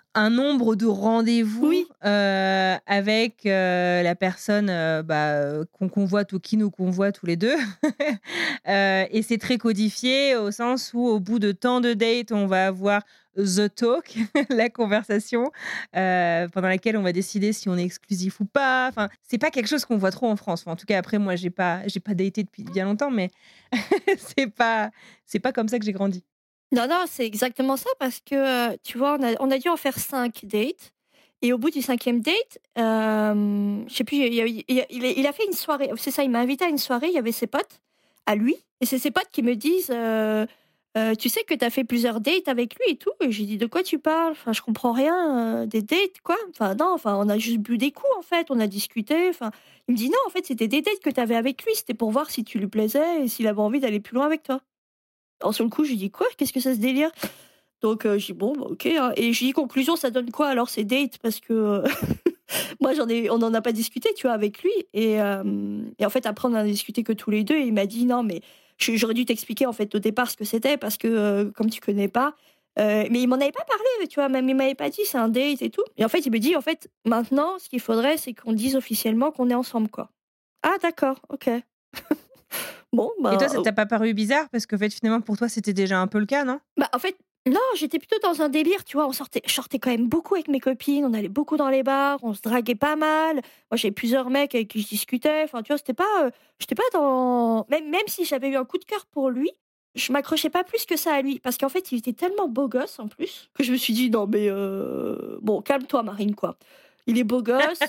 un nombre de rendez-vous Oui. avec la personne qu'on convoite ou qui nous convoite tous les deux. Et c'est très codifié au sens où au bout de tant de dates, on va avoir the talk, la conversation pendant laquelle on va décider si on est exclusif ou pas. Enfin, c'est pas quelque chose qu'on voit trop en France. Enfin, en tout cas, après, moi, j'ai pas daté depuis bien longtemps, mais c'est pas comme ça que j'ai grandi. Non, non, c'est exactement ça parce que, tu vois, on a dû en faire 5 dates et au bout du 5e date, je sais plus, il a fait une soirée, c'est ça, il m'a invité à une soirée, il y avait ses potes à lui et c'est ses potes qui me disent, «Tu sais que tu as fait plusieurs dates avec lui et tout?» et j'ai dit: «De quoi tu parles? Enfin, je comprends rien, des dates, quoi? Enfin, non, enfin, on a juste bu des coups, en fait, on a discuté, enfin». Il me dit: «Non, en fait, c'était des dates que tu avais avec lui, c'était pour voir si tu lui plaisais et s'il avait envie d'aller plus loin avec toi». Alors sur le coup, j'ai dit: «Quoi? Qu'est-ce que c'est ce délire?» Donc j'ai dit: «Bon, bah, OK, hein» et j'ai dit: «Conclusion, ça donne quoi alors ces dates?» parce que, moi on n'en a pas discuté, tu vois, avec lui et en fait après on en a discuté que tous les 2 et il m'a dit: «Non mais j'aurais dû t'expliquer en fait au départ ce que c'était parce que, comme tu connais pas», mais il m'en avait pas parlé, tu vois? Même il m'avait pas dit: «C'est un date et tout» et en fait il me dit: «En fait, maintenant ce qu'il faudrait c'est qu'on dise officiellement qu'on est ensemble, quoi». «Ah d'accord, OK». Bon, Et toi, bah, ça t'a pas paru bizarre? Parce qu'en fait, finalement, pour toi, c'était déjà un peu le cas, non? Bah, en fait, non, j'étais plutôt dans un délire, tu vois? Je sortais quand même beaucoup avec mes copines, on allait beaucoup dans les bars, on se draguait pas mal. Moi, j'avais plusieurs mecs avec qui je discutais. Enfin, tu vois, j'étais pas dans même si j'avais eu un coup de cœur pour lui, je m'accrochais pas plus que ça à lui. Parce qu'en fait, il était tellement beau gosse, en plus, que je me suis dit: «Non, mais bon, calme-toi Marine, quoi. Il est beau gosse,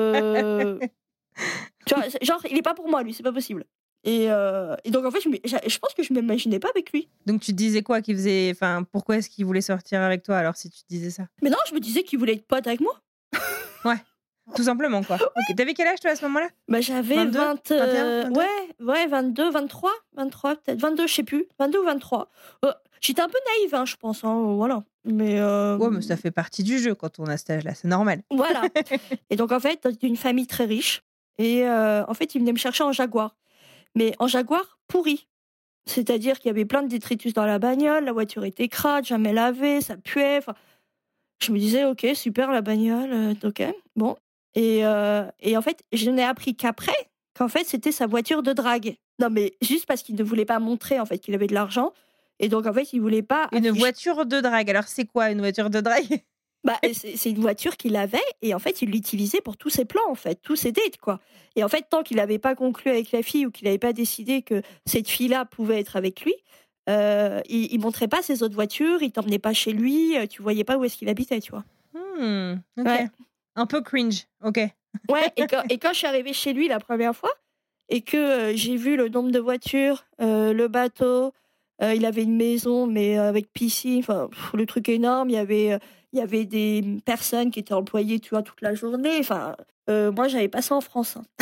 tu vois? Genre, il est pas pour moi lui, c'est pas possible». Et donc en fait, je pense que je m'imaginais pas avec lui. Donc tu te disais quoi qu'il faisait enfin, pourquoi est-ce qu'il voulait sortir avec toi alors si tu te disais ça? Mais non, je me disais qu'il voulait être pote avec moi. Ouais, tout simplement quoi. OK. Tu quel âge toi à ce moment-là? Bah, j'avais 22? 21? 22? ouais, 22, 23 peut-être, 22, je sais plus, 22 ou 23. J'étais un peu naïve, hein, je pense, hein, voilà. Mais Ouais, mais ça fait partie du jeu quand on a cet âge-là, c'est normal. voilà. Et donc en fait, dans une famille très riche et en fait, il venait me chercher en Jaguar, mais en Jaguar pourri. C'est-à-dire qu'il y avait plein de détritus dans la bagnole, la voiture était crade, jamais lavée, ça puait, enfin, je me disais: «OK, super la bagnole, OK, bon». Et en fait, je n'ai appris qu'après, qu'en fait, c'était sa voiture de drague. Non, mais juste parce qu'il ne voulait pas montrer, en fait, qu'il avait de l'argent et donc en fait, il voulait pas Une afficher. voiture de drague. Alors c'est quoi une voiture de drague? Bah, c'est une voiture qu'il avait et en fait, il l'utilisait pour tous ses plans, en fait, tous ses dates, quoi. Et en fait, tant qu'il n'avait pas conclu avec la fille ou qu'il n'avait pas décidé que cette fille-là pouvait être avec lui, il montrait pas ses autres voitures, il t'emmenait pas chez lui, tu voyais pas où est-ce qu'il habitait, tu vois? OK. Ouais. Un peu cringe. OK. Ouais, et quand je suis arrivée chez lui la première fois et que, j'ai vu le nombre de voitures, le bateau, il avait une maison mais avec piscine, enfin le truc énorme. Il y avait des personnes qui étaient employées, tu vois, toute la journée. Enfin, moi j'avais pas ça en France, hein.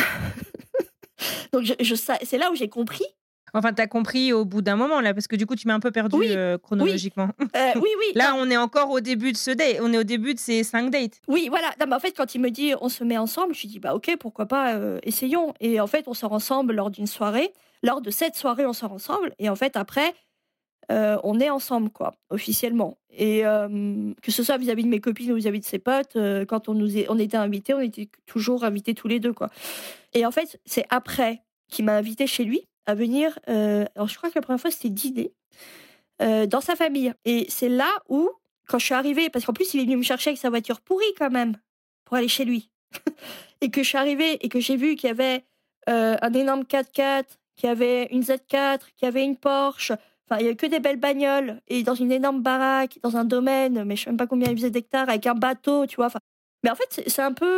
Donc c'est là où j'ai compris. Enfin, tu as compris au bout d'un moment là, parce que du coup, tu m'as un peu perdue, Oui, oui, chronologiquement. oui, oui, Là, non, on est encore au début de ce date, on est au début de ces 5 dates. oui, voilà. Non, mais en fait, quand il me dit: «On se met ensemble», je lui dis: «Bah OK, pourquoi pas, essayons». Et en fait, on sort ensemble lors d'une soirée. Lors de cette soirée, on sort ensemble et en fait après, on est ensemble, quoi, officiellement. Et que ce soit vis-à-vis de mes copines ou vis-à-vis de ses potes, quand on était invités, on était toujours invités tous les 2, quoi. Et en fait, c'est après qu'il m'a invitée chez lui à venir, alors je crois que la première fois, c'était dîner, dans sa famille. Et c'est là où, quand je suis arrivée, parce qu'en plus, il est venu me chercher avec sa voiture pourrie quand même, pour aller chez lui. Et que je suis arrivée et que j'ai vu qu'il y avait, un énorme 4x4, qu'il y avait une Z4, qu'il y avait une Porsche. Enfin, il y avait que des belles bagnoles et dans une énorme baraque, dans un domaine, mais je sais même pas combien il faisait d'hectares, avec un bateau, tu vois? Enfin, mais en fait, c'est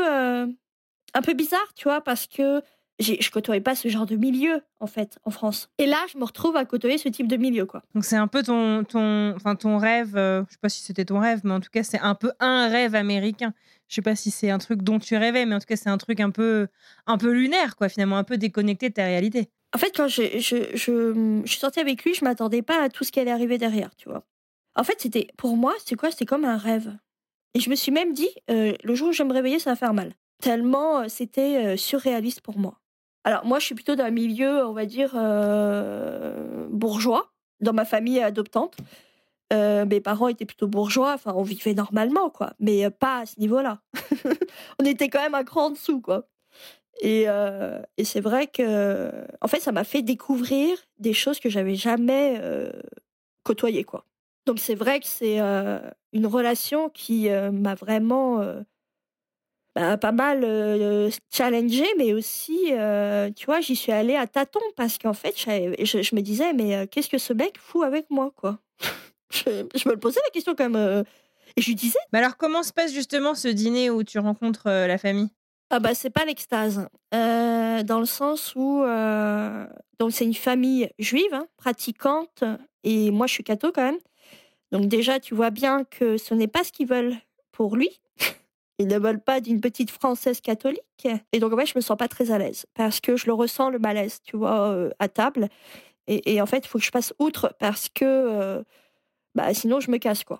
un peu bizarre, tu vois? Parce que je côtoyais pas ce genre de milieu, en fait, en France. Et là, je me retrouve à côtoyer ce type de milieu, quoi. Donc c'est un peu ton rêve, je sais pas si c'était ton rêve, mais en tout cas, c'est un peu un rêve américain. Je sais pas si c'est un truc dont tu rêvais, mais en tout cas, c'est un truc un peu lunaire quoi, finalement, un peu déconnecté de ta réalité. En fait, quand je suis sortie avec lui, je m'attendais pas à tout ce qui allait arriver derrière, tu vois? En fait, pour moi, c'était quoi? C'était comme un rêve. Et je me suis même dit, «Le jour où je vais me réveiller, ça va faire mal». Tellement, c'était, surréaliste pour moi. Alors moi, je suis plutôt d'un milieu, on va dire, bourgeois, dans ma famille adoptante. Mes parents étaient plutôt bourgeois, enfin, on vivait normalement, quoi, mais pas à ce niveau-là. On était quand même un cran en dessous, quoi. Et c'est vrai que, en fait, ça m'a fait découvrir des choses que j'avais jamais côtoyées, quoi. Donc c'est vrai que c'est une relation qui m'a vraiment pas mal challengée, mais aussi, tu vois, j'y suis allée à tâtons parce qu'en fait, je me disais, mais qu'est-ce que ce mec fout avec moi, quoi. Je me le posais la question quand même. Et je lui disais, Mais alors, comment se passe justement ce dîner où tu rencontres la famille? ah bah c'est pas l'extase, dans le sens où donc c'est une famille juive, hein, pratiquante, et moi je suis catho quand même. Donc déjà tu vois bien que ce n'est pas ce qu'ils veulent pour lui. Ils ne veulent pas d'une petite Française catholique. Et donc, en fait, je me sens pas très à l'aise parce que je le ressens, le malaise, tu vois, à table. Et en fait, il faut que je passe outre parce que sinon, je me casse, quoi.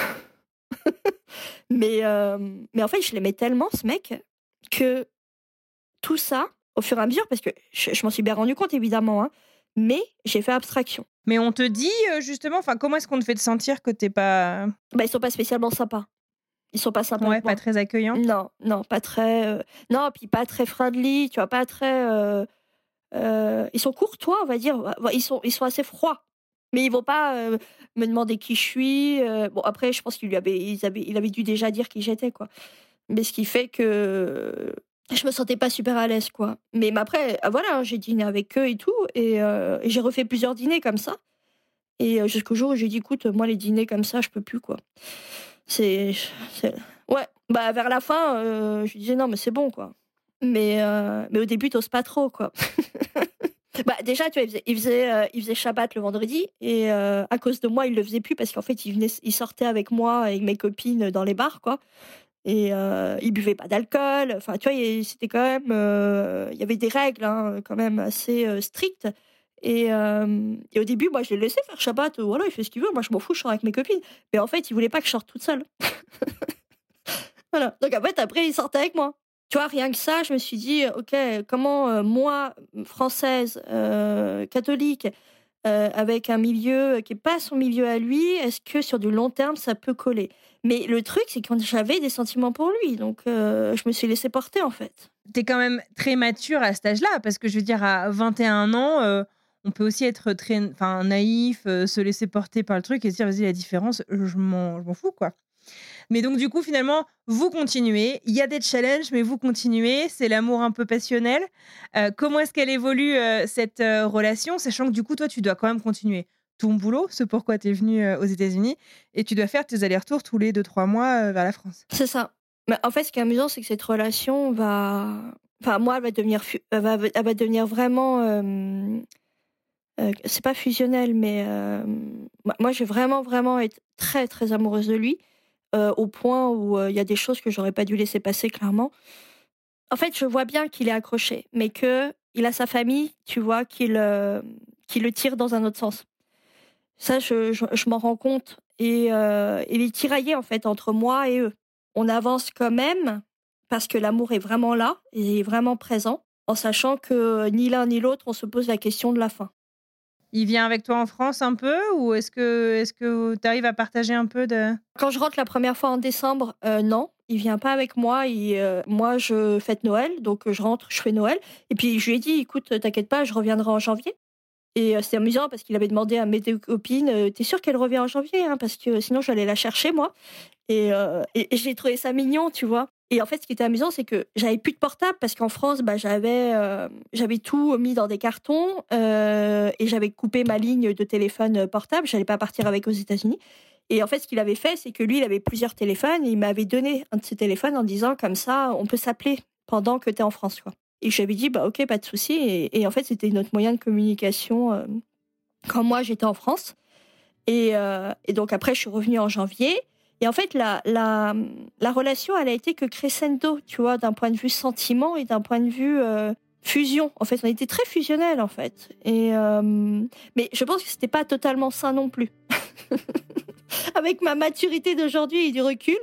Mais en fait, je l'aimais tellement, ce mec, que tout ça, au fur et à mesure, parce que je m'en suis bien rendu compte, évidemment, hein, mais j'ai fait abstraction. Mais on te dit justement, enfin, comment est-ce qu'on te fait te sentir que t'es pas, Ils sont pas spécialement sympas. Ils sont pas sympas ouais, avec pas moi. très accueillant? Non, non, pas très. Non, puis pas très friendly, tu vois, pas très. Ils sont courtois, on va dire. Ils sont assez froids. Mais ils vont pas me demander qui je suis. Bon, après, je pense il avait dû déjà dire qui j'étais, quoi. Mais ce qui fait que je me sentais pas super à l'aise, quoi. Mais après, voilà, hein, j'ai dîné avec eux et tout. Et j'ai refait plusieurs dîners comme ça. Et jusqu'au jour où j'ai dit, écoute, moi, les dîners comme ça, je peux plus, quoi. C'est. Ouais, vers la fin, je lui disais, non, mais c'est bon, quoi. Mais au début, t'oses pas trop, quoi. Déjà, tu vois, il faisait Shabbat le vendredi et à cause de moi, il le faisait plus parce qu'en fait, il sortait avec moi et mes copines dans les bars, quoi. Et il buvait pas d'alcool. Enfin, tu vois, c'était quand même, il y avait des règles, hein, quand même assez strictes. Et au début, moi, je l'ai laissé faire Shabbat. Voilà, il fait ce qu'il veut. Moi, je m'en fous, je sors avec mes copines. Mais en fait, il voulait pas que je sorte toute seule. Voilà. Donc en fait, après, il sortait avec moi. Tu vois, rien que ça, je me suis dit, ok, comment moi, française, catholique, avec un milieu qui n'est pas son milieu à lui, est-ce que sur du long terme, ça peut coller? Mais le truc, c'est que j'avais des sentiments pour lui, donc je me suis laissée porter, en fait. T'es quand même très mature à cet âge-là, parce que je veux dire, à 21 ans, on peut aussi être très, enfin, naïf, se laisser porter par le truc et se dire, vas-y, la différence, je m'en fous, quoi. Mais donc, du coup, finalement, vous continuez. Il y a des challenges, mais vous continuez. C'est l'amour un peu passionnel. Comment est-ce qu'elle évolue, cette relation, sachant que du coup, toi, tu dois quand même continuer ton boulot, ce pourquoi tu es venue aux États-Unis, et tu dois faire tes allers-retours tous les 2-3 mois vers la France. C'est ça. Mais en fait, ce qui est amusant, c'est que cette relation va... Enfin, moi, elle va devenir vraiment... c'est pas fusionnel, mais moi, je vais vraiment, vraiment être très, très amoureuse de lui, au point où il y a des choses que j'aurais pas dû laisser passer, clairement. En fait, je vois bien qu'il est accroché, mais que il a sa famille, tu vois, qui le tire dans un autre sens. Ça, je m'en rends compte. Et il est tiraillé, en fait, entre moi et eux. On avance quand même, parce que l'amour est vraiment là, il est vraiment présent, en sachant que ni l'un ni l'autre, on se pose la question de la fin. Il vient avec toi en France un peu, ou est-ce que tu arrives à partager un peu de... Quand je rentre la première fois en décembre, non, il vient pas avec moi. Moi, je fête Noël, donc je rentre, je fais Noël. Et puis je lui ai dit, écoute, t'inquiète pas, je reviendrai en janvier. Et c'est amusant parce qu'il avait demandé à mes deux copines, t'es sûre qu'elle revient en janvier, hein, parce que sinon j'allais la chercher, moi. Et j'ai trouvé ça mignon, tu vois. Et en fait, ce qui était amusant, c'est que j'avais plus de portable parce qu'en France, j'avais tout mis dans des cartons, et j'avais coupé ma ligne de téléphone portable. J'allais pas partir avec aux États-Unis. Et en fait, ce qu'il avait fait, c'est que lui, il avait plusieurs téléphones. Et il m'avait donné un de ses téléphones en disant, comme ça, on peut s'appeler pendant que tu es en France, quoi. Et je lui avais dit, bah ok, pas de souci. Et en fait, c'était notre moyen de communication quand moi, j'étais en France. Et donc après, je suis revenue en janvier. Et en fait, la relation, elle a été que crescendo, tu vois, d'un point de vue sentiment et d'un point de vue fusion. En fait, on était très fusionnels, en fait. Mais je pense que c'était pas totalement sain non plus. Avec ma maturité d'aujourd'hui et du recul,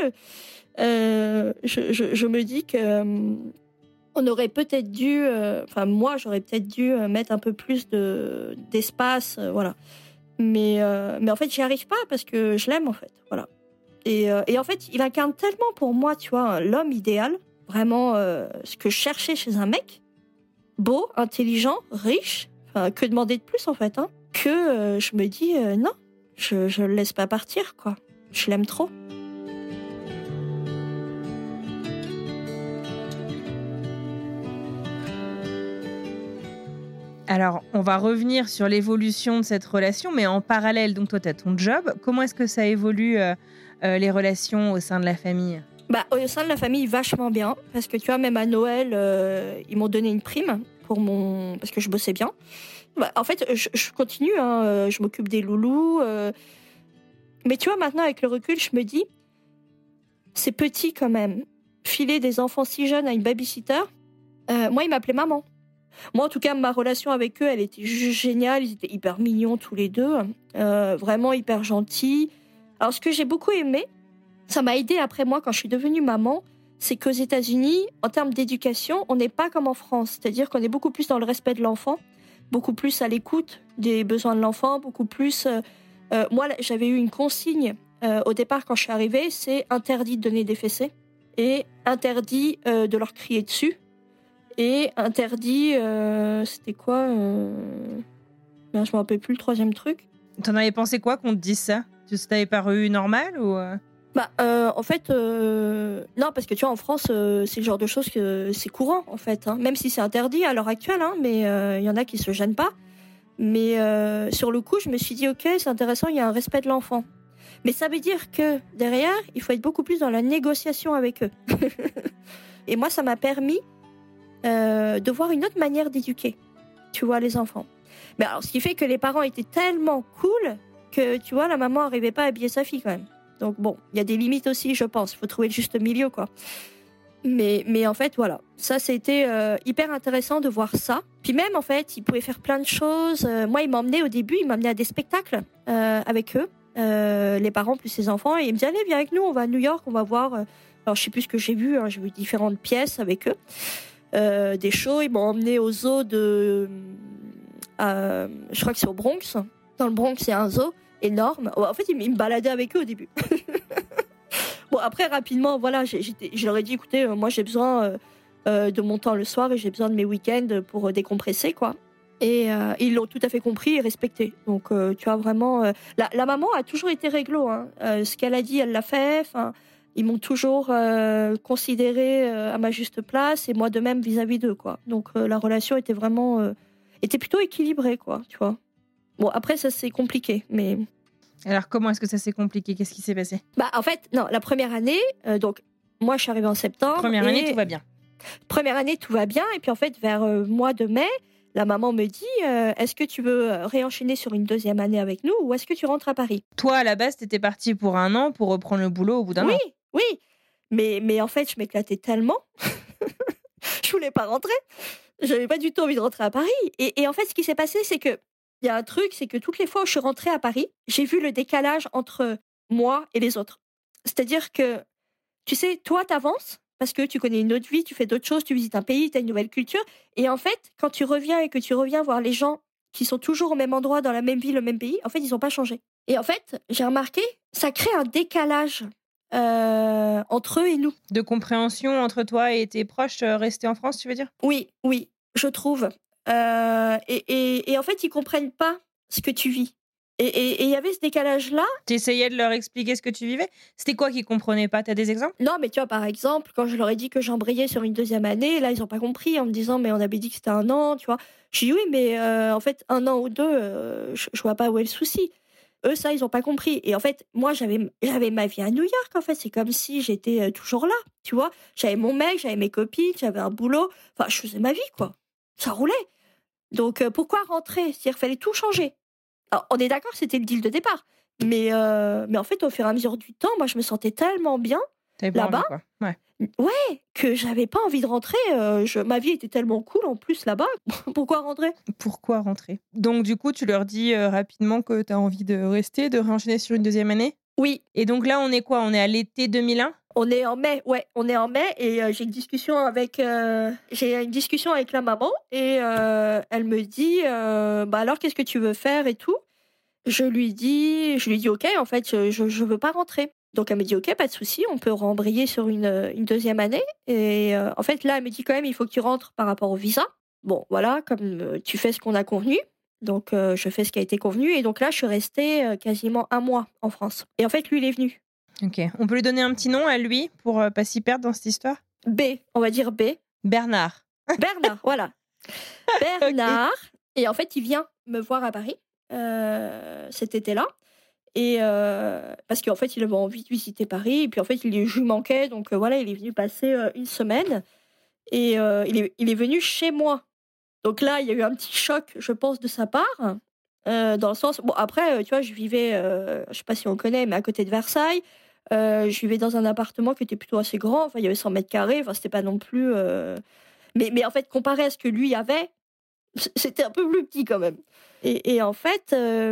je me dis que on aurait peut-être dû, moi, j'aurais peut-être dû mettre un peu plus d'espace, voilà. Mais en fait, j'y arrive pas parce que je l'aime, en fait. Voilà. Et en fait, il incarne tellement pour moi, tu vois, l'homme idéal. Vraiment, ce que je cherchais chez un mec. Beau, intelligent, riche. Enfin, que demander de plus, en fait, hein. Que je me dis, non, je le laisse pas partir, quoi. Je l'aime trop. Alors, on va revenir sur l'évolution de cette relation, mais en parallèle, donc toi, tu as ton job. Comment est-ce que ça évolue les relations au sein de la famille ? Bah, au sein de la famille, vachement bien. Parce que tu vois, même à Noël, ils m'ont donné une prime parce que je bossais bien. Bah, en fait, je continue, hein, je m'occupe des loulous. Mais tu vois, maintenant, avec le recul, je me dis, c'est petit quand même. Filer des enfants si jeunes à une babysitter, moi, ils m'appelaient maman. Moi, en tout cas, ma relation avec eux, elle était juste géniale. Ils étaient hyper mignons tous les deux. Vraiment hyper gentils. Alors, ce que j'ai beaucoup aimé, ça m'a aidé après moi quand je suis devenue maman, c'est qu'aux États-Unis, en termes d'éducation, on n'est pas comme en France. C'est-à-dire qu'on est beaucoup plus dans le respect de l'enfant, beaucoup plus à l'écoute des besoins de l'enfant, beaucoup plus... moi, j'avais eu une consigne au départ quand je suis arrivée, c'est interdit de donner des fessées et interdit de leur crier dessus. Et interdit, c'était quoi je me rappelle plus le troisième truc. T'en avais pensé quoi qu'on te dise ça ? Ça t'avait paru normal ou en fait, non, parce que tu vois, en France, c'est le genre de choses que c'est courant, en fait. Hein, même si c'est interdit à l'heure actuelle, hein, mais il y en a qui se gênent pas. Mais sur le coup, je me suis dit, ok, c'est intéressant, il y a un respect de l'enfant. Mais ça veut dire que derrière, il faut être beaucoup plus dans la négociation avec eux. Et moi, ça m'a permis de voir une autre manière d'éduquer, tu vois, les enfants. Mais alors, ce qui fait que les parents étaient tellement cool que, tu vois, la maman n'arrivait pas à habiller sa fille quand même. Donc bon, il y a des limites aussi, je pense. Il faut trouver le juste milieu, quoi. Mais en fait, voilà. Ça, c'était hyper intéressant de voir ça. Puis même, en fait, ils pouvaient faire plein de choses. Moi, ils m'emmenaient au début, ils m'emmenaient à des spectacles avec eux, les parents plus les enfants. Et ils me disaient, allez, viens avec nous, on va à New York, on va voir... Alors, je sais plus ce que j'ai vu. Hein, j'ai vu différentes pièces avec eux. Des shows, ils m'ont emmené au zoo je crois que c'est au Bronx. Dans le Bronx, il y a un zoo énorme. En fait, ils me baladaient avec eux au début. Bon, après, rapidement, voilà, je leur ai dit, écoutez, moi, j'ai besoin de mon temps le soir et j'ai besoin de mes week-ends pour décompresser, quoi. Et ils l'ont tout à fait compris et respecté. Donc, tu vois, vraiment... la maman a toujours été réglo. Hein. Ce qu'elle a dit, elle l'a fait. Enfin, ils m'ont toujours considérée à ma juste place et moi de même vis-à-vis d'eux, quoi. Donc, la relation était vraiment... était plutôt équilibrée, quoi, tu vois. Bon, après, ça, c'est compliqué, mais... Alors, comment est-ce que ça s'est compliqué ? Qu'est-ce qui s'est passé ? En fait, non, la première année, donc, moi, je suis arrivée en septembre. Première année, tout va bien. Première année, tout va bien. Et puis, en fait, vers mois de mai, la maman me dit, est-ce que tu veux réenchaîner sur une deuxième année avec nous ou est-ce que tu rentres à Paris ? Toi, à la base, t'étais partie pour 1 an pour reprendre le boulot au bout d'un an. Oui. Mais en fait, je m'éclatais tellement. Je voulais pas rentrer. J'avais pas du tout envie de rentrer à Paris. Et en fait, ce qui s'est passé, c'est que il y a un truc, c'est que toutes les fois où je suis rentrée à Paris, j'ai vu le décalage entre moi et les autres. C'est-à-dire que, tu sais, toi, t'avances parce que tu connais une autre vie, tu fais d'autres choses, tu visites un pays, t'as une nouvelle culture. Et en fait, quand tu reviens et que tu reviens voir les gens qui sont toujours au même endroit, dans la même ville, au même pays, en fait, ils n'ont pas changé. Et en fait, j'ai remarqué, ça crée un décalage entre eux et nous. De compréhension entre toi et tes proches restés en France, tu veux dire ? Oui, je trouve. Et en fait, ils comprennent pas ce que tu vis. Et il y avait ce décalage-là. T'essayais de leur expliquer ce que tu vivais ? C'était quoi qu'ils comprenaient pas ? T'as des exemples ? Non, mais tu vois, par exemple, quand je leur ai dit que j'embrayais sur une deuxième année, là, ils ont pas compris en me disant, mais on avait dit que c'était 1 an, tu vois. J'ai dit, oui, mais en fait, 1 an ou 2, je vois pas où est le souci. Eux, ça, ils ont pas compris. Et en fait, moi, j'avais ma vie à New York, en fait. C'est comme si j'étais toujours là, tu vois. J'avais mon mec, j'avais mes copines, j'avais un boulot. Enfin, je faisais ma vie, quoi. Ça roulait. Donc, pourquoi rentrer ? C'est-à-dire qu'il fallait tout changer. Alors, on est d'accord, c'était le deal de départ. Mais en fait, au fur et à mesure du temps, moi, je me sentais tellement bien là-bas. Envie, quoi. Ouais, que j'avais pas envie de rentrer. Ma vie était tellement cool en plus là-bas. Pourquoi rentrer ? Donc, du coup, tu leur dis rapidement que tu as envie de rester, de réenchaîner sur une deuxième année ? Oui. Et donc là, on est quoi ? On est à l'été 2001 ? On est en mai, ouais, et j'ai une discussion avec la maman et elle me dit alors qu'est-ce que tu veux faire et tout. Je lui dis ok, en fait, je veux pas rentrer. Donc elle me dit ok, pas de souci, on peut rembrayer sur une deuxième année. Et en fait là, elle me dit quand même, il faut que tu rentres par rapport au visa. Bon, voilà, comme tu fais ce qu'on a convenu. Donc je fais ce qui a été convenu. Et donc là, je suis restée quasiment un mois en France. Et en fait, lui, il est venu. Ok. On peut lui donner un petit nom à lui pour pas s'y perdre dans cette histoire? B, on va dire B. Bernard. Bernard, voilà. Bernard. Okay. Et en fait, il vient me voir à Paris cet été-là. Et parce qu'en fait, il avait envie de visiter Paris. Et puis en fait, je lui manquais. Donc voilà, il est venu passer une semaine. Et il est venu chez moi. Donc là, il y a eu un petit choc, je pense, de sa part. Dans le sens... Bon, après, tu vois, je vivais, je sais pas si on connaît, mais à côté de Versailles. Je vivais dans un appartement qui était plutôt assez grand. Enfin, il y avait 100 mètres carrés. Enfin, c'était pas non plus... Mais en fait, comparé à ce que lui avait, c'était un peu plus petit quand même. Et en fait,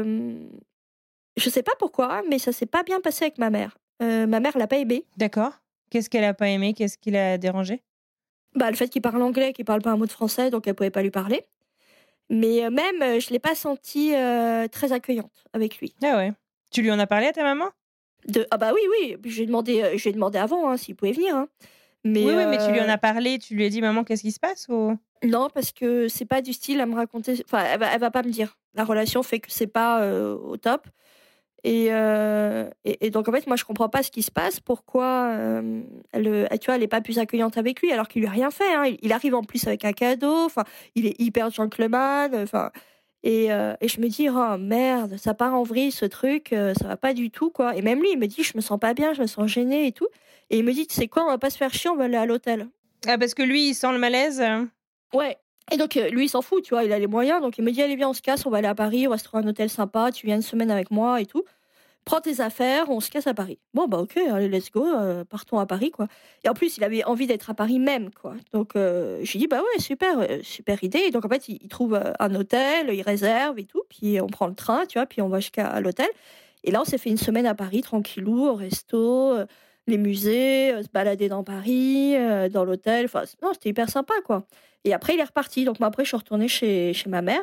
je sais pas pourquoi, mais ça s'est pas bien passé avec ma mère. Ma mère l'a pas aimé. D'accord. Qu'est-ce qu'elle a pas aimé? Qu'est-ce qui l'a dérangé? Le fait qu'il parle anglais, qu'il parle pas un mot de français, donc elle pouvait pas lui parler. Mais même, je l'ai pas sentie très accueillante avec lui. Ah ouais. Tu lui en as parlé à ta maman? Ah bah oui. Puis je lui ai demandé avant s'il pouvait venir. Hein. Mais oui, mais tu lui en as parlé, tu lui as dit maman, qu'est-ce qui se passe ou... Non, parce que c'est pas du style à me raconter. Enfin, elle va pas me dire. La relation fait que c'est pas au top. Et donc en fait, moi je comprends pas ce qui se passe. Pourquoi tu vois, elle est pas plus accueillante avec lui alors qu'il lui a rien fait. Hein. Il arrive en plus avec un cadeau. Enfin, il est hyper gentleman. Enfin, et je me dis oh merde, ça part en vrille ce truc. Ça va pas du tout quoi. Et même lui, il me dit je me sens pas bien, je me sens gênée et tout. Et il me dit tu sais quoi, on va pas se faire chier, on va aller à l'hôtel. Ah parce que lui il sent le malaise. Ouais. Et donc lui il s'en fout, tu vois, il a les moyens. Donc il me dit allez viens, on se casse, on va aller à Paris, on va se trouver un hôtel sympa. Tu viens une semaine avec moi et tout. Prends tes affaires, on se casse à Paris. Bon, bah ok, allez, let's go, partons à Paris, quoi. Et en plus, il avait envie d'être à Paris même, quoi. Donc, je lui dis, bah ouais, super idée. Et donc, en fait, il trouve un hôtel, il réserve et tout, puis on prend le train, tu vois, puis on va jusqu'à l'hôtel. Et là, on s'est fait une semaine à Paris, tranquillou, au resto, les musées, se balader dans Paris, dans l'hôtel. Enfin, non, c'était hyper sympa, quoi. Et après, il est reparti. Donc, moi, après, je suis retournée chez ma mère.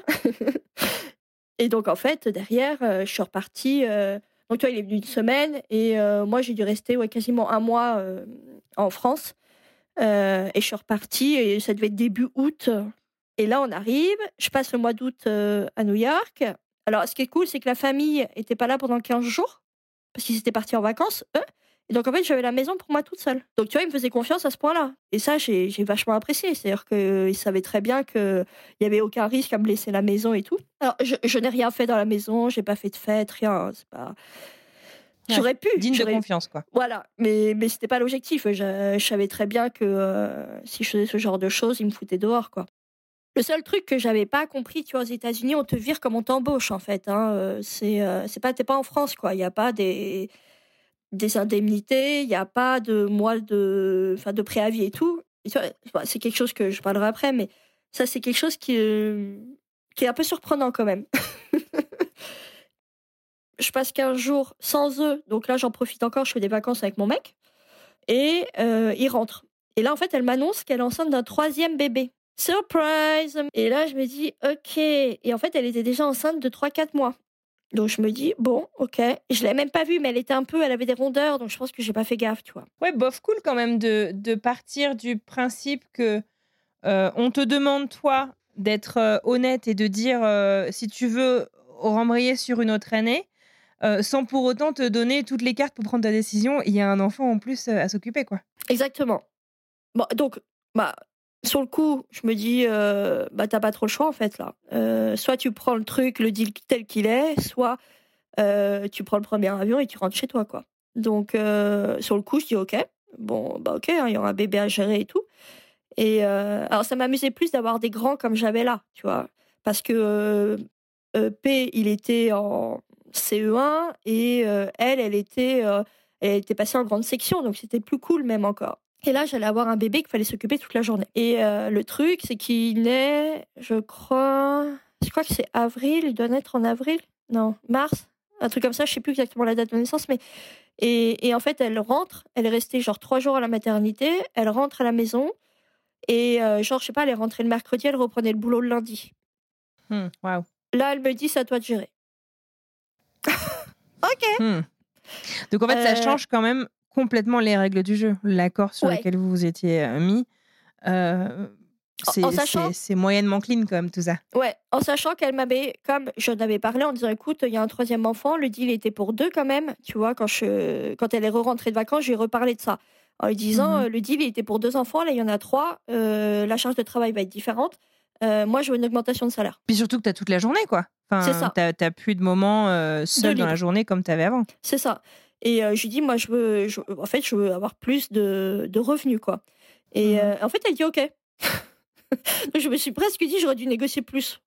Et donc, en fait, derrière, je suis repartie... Donc, tu vois, il est venu une semaine et moi, j'ai dû rester quasiment un mois en France. Et je suis repartie et ça devait être début août. Et là, on arrive. Je passe le mois d'août à New York. Alors, ce qui est cool, c'est que la famille n'était pas là pendant 15 jours parce qu'ils étaient partis en vacances, eux. Et donc, en fait, j'avais la maison pour moi toute seule. Donc, tu vois, ils me faisaient confiance à ce point-là. Et ça, j'ai vachement apprécié. C'est-à-dire qu'ils savaient très bien qu'il n'y avait aucun risque à me laisser la maison et tout. Alors, je n'ai rien fait dans la maison, j'ai pas fait de fête, rien. C'est pas... J'aurais pu. Digne de confiance, quoi. Voilà. Mais c'était pas l'objectif. Je savais très bien que si je faisais ce genre de choses, ils me foutaient dehors, quoi. Le seul truc que j'avais pas compris, tu vois, aux États-Unis, on te vire comme on t'embauche, en fait. Hein. T'es pas en France, quoi. Il n'y a pas des indemnités, il n'y a pas de mois de préavis et tout. Et tu vois, c'est quelque chose que je parlerai après, mais ça, c'est quelque chose qui est un peu surprenant quand même. Je passe 15 jours sans eux, donc là, j'en profite encore, je fais des vacances avec mon mec, et il rentre. Et là, en fait, elle m'annonce qu'elle est enceinte d'un 3e bébé. Surprise! Et là, je me dis, ok. Et en fait, elle était déjà enceinte de 3-4 mois. Donc je me dis, bon, ok. Je l'avais même pas vue, mais elle avait des rondeurs, donc je pense que j'ai pas fait gaffe, tu vois. Ouais, bof, cool quand même de partir du principe que on te demande, toi, d'être honnête et de dire si tu veux rembrayer sur une autre année, sans pour autant te donner toutes les cartes pour prendre ta décision. Il y a un enfant en plus à s'occuper, quoi. Exactement. Bon, donc, sur le coup, je me dis, t'as pas trop le choix en fait là. Soit tu prends le truc, le deal tel qu'il est, soit tu prends le premier avion et tu rentres chez toi, quoi. Donc, sur le coup, je dis ok. Bon, ok, hein, il y aura un bébé à gérer et tout. Et alors, ça m'amusait plus d'avoir des grands comme j'avais là, tu vois. Parce que P, il était en CE1 et elle était passée en grande section, donc c'était plus cool même encore. Et là, j'allais avoir un bébé qu'il fallait s'occuper toute la journée. Et le truc, c'est qu'il naît, je crois que c'est avril, il doit naître en avril. Non, mars, un truc comme ça, je sais plus exactement la date de naissance, mais... Et en fait, elle rentre, elle est restée genre 3 jours à la maternité, elle rentre à la maison, et genre, je sais pas, elle est rentrée le mercredi, elle reprenait le boulot le lundi. Wow. Là, elle me dit, c'est à toi de gérer. Ok. Donc en fait, ça change quand même complètement les règles du jeu. L'accord sur lequel vous vous étiez mis, c'est moyennement clean quand même tout ça. Ouais, en sachant qu'elle m'avait, comme je n'avais parlé, en disant écoute, il y a un 3e enfant, le deal était pour 2 quand même. Tu vois, quand elle est rentrée de vacances, je lui ai reparlé de ça. En lui disant le deal était pour 2 enfants, là il y en a 3, la charge de travail va être différente. Moi, je veux une augmentation de salaire. Puis surtout que tu as toute la journée, quoi. Enfin, c'est ça. T'as plus de moments seul dans la journée comme tu avais avant. C'est ça. Et je lui dis, moi, je veux avoir plus de revenus, quoi. Et en fait, elle dit OK. Donc, je me suis presque dit, j'aurais dû négocier plus.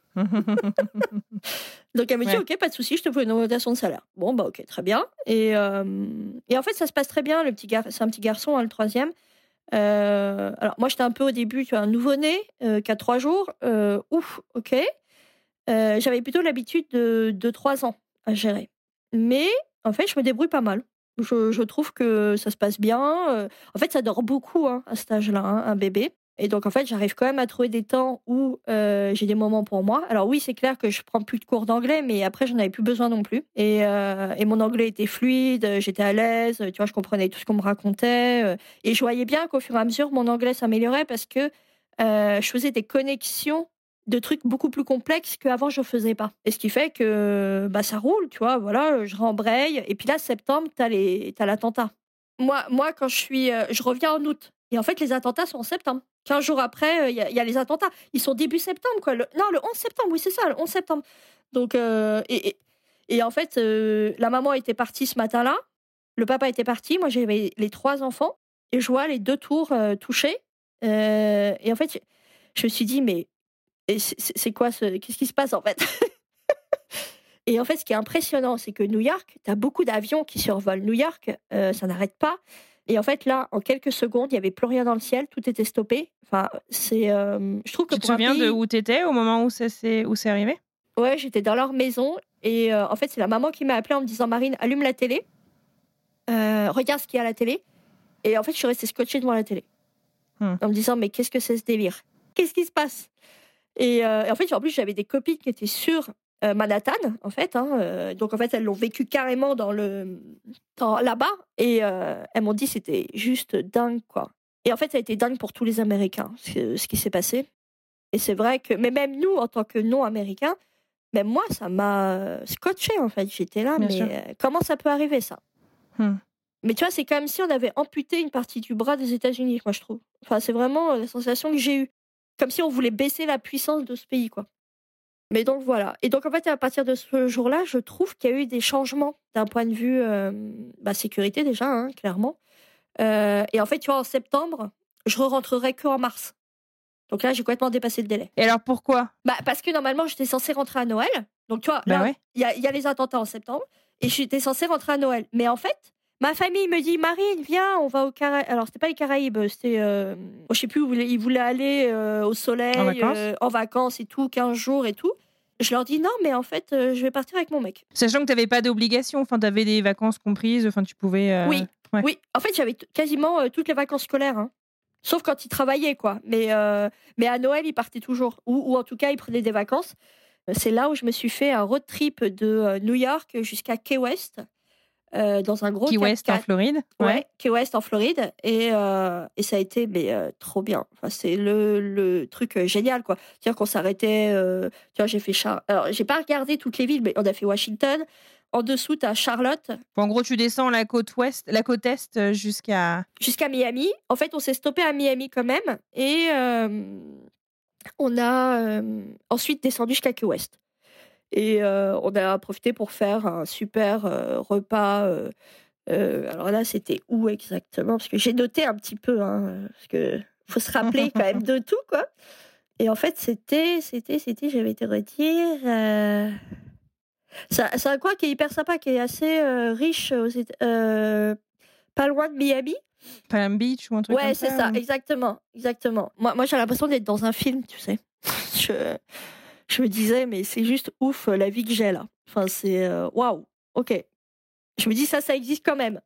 Donc, elle me dit, OK, pas de souci, je te fais une augmentation de salaire. Bon, bah, OK, très bien. Et en fait, ça se passe très bien. C'est un petit garçon, hein, le 3e. Alors, moi, j'étais un peu au début, tu vois, un nouveau-né qui a 3 jours. Ouf, OK. J'avais plutôt l'habitude de 3 ans à gérer. Mais, en fait, je me débrouille pas mal. Je trouve que ça se passe bien. En fait, ça dort beaucoup à cet âge-là, un bébé. Et donc, en fait, j'arrive quand même à trouver des temps où j'ai des moments pour moi. Alors oui, c'est clair que je prends plus de cours d'anglais, mais après, j'en avais plus besoin non plus. Et mon anglais était fluide, j'étais à l'aise, tu vois, je comprenais tout ce qu'on me racontait. Et je voyais bien qu'au fur et à mesure, mon anglais s'améliorait parce que je faisais des connexions de trucs beaucoup plus complexes qu'avant je faisais pas. Et ce qui fait que ça roule, tu vois, voilà, je rembraye. Et puis là, septembre, t'as l'attentat. Moi, quand je reviens en août. Et en fait, les attentats sont en septembre. 15 jours après, il y a les attentats. Ils sont début septembre, quoi. Le 11 septembre, oui, c'est ça, le 11 septembre. Donc, et en fait, la maman était partie ce matin-là. Le papa était parti. Moi, j'avais les 3 enfants. Et je vois les 2 tours touchés. Et en fait, je me suis dit, mais c'est quoi qu'est-ce qui se passe, en fait? Et en fait, ce qui est impressionnant, c'est que New York, tu as beaucoup d'avions qui survolent New York. Ça n'arrête pas. Et en fait, là, en quelques secondes, il n'y avait plus rien dans le ciel, tout était stoppé. Enfin, je trouve que tu te souviens de où tu étais au moment où c'est arrivé? Ouais, j'étais dans leur maison. Et en fait, c'est la maman qui m'a appelée en me disant Marine, allume la télé. Regarde ce qu'il y a à la télé. Et en fait, je suis restée scotchée devant la télé. En me disant, mais qu'est-ce que c'est ce délire? Qu'est-ce qui se passe? Et en fait, en plus, j'avais des copines qui étaient sur Manhattan, en fait. Donc, en fait, elles l'ont vécu carrément là-bas. Et elles m'ont dit c'était juste dingue, quoi. Et en fait, ça a été dingue pour tous les Américains, ce qui s'est passé. Et c'est vrai que, mais même nous, en tant que non-Américains, même moi, ça m'a scotché, en fait. J'étais là, comment ça peut arriver, ça? Mais tu vois, c'est comme si on avait amputé une partie du bras des États-Unis, moi, je trouve. Enfin, c'est vraiment la sensation que j'ai eue. Comme si on voulait baisser la puissance de ce pays, quoi. Mais donc, voilà. Et donc, en fait, à partir de ce jour-là, je trouve qu'il y a eu des changements d'un point de vue sécurité, déjà, clairement. Et en fait, tu vois, en septembre, je rentrerai qu'en mars. Donc là, j'ai complètement dépassé le délai. Et alors, pourquoi? Parce que normalement, j'étais censée rentrer à Noël. Donc, tu vois, là, il y a les attentats en septembre. Et j'étais censée rentrer à Noël. Mais en fait, ma famille me dit, Marine, viens, on va aux Caraïbes. Alors, c'était pas les Caraïbes, c'était... je sais plus où ils voulaient aller au soleil, en vacances et tout, 15 jours et tout. Je leur dis, non, mais en fait, je vais partir avec mon mec. Sachant que tu n'avais pas d'obligation, enfin, tu avais des vacances comprises, enfin, tu pouvais... Oui. En fait, j'avais quasiment toutes les vacances scolaires, sauf quand ils travaillaient, quoi. Mais à Noël, ils partaient toujours. Ou en tout cas, ils prenaient des vacances. C'est là où je me suis fait un road trip de New York jusqu'à Key West. Dans un gros Key West en Floride. Ouais, Key West en Floride. Et ça a été trop bien. Enfin, c'est le truc génial, quoi. C'est-à-dire qu'on s'arrêtait... tu vois, j'ai fait... Alors, j'ai pas regardé toutes les villes, mais on a fait Washington. En dessous, t'as Charlotte. En gros, tu descends la côte est jusqu'à Miami. En fait, on s'est stoppé à Miami quand même. Et on a ensuite descendu jusqu'à Key West. Et on a profité pour faire un super repas. Alors là, c'était où exactement? Parce que j'ai noté un petit peu, parce que faut se rappeler quand même de tout, quoi. Et en fait, c'était, je vais te redire. C'est un coin qui est hyper sympa, qui est assez riche, pas loin de Miami. Palm Beach ou un truc comme ça. Ouais, c'est ça, exactement. Moi, j'ai l'impression d'être dans un film, tu sais. Je me disais, mais c'est juste ouf la vie que j'ai là. Enfin, c'est waouh, ok. Je me dis, ça existe quand même.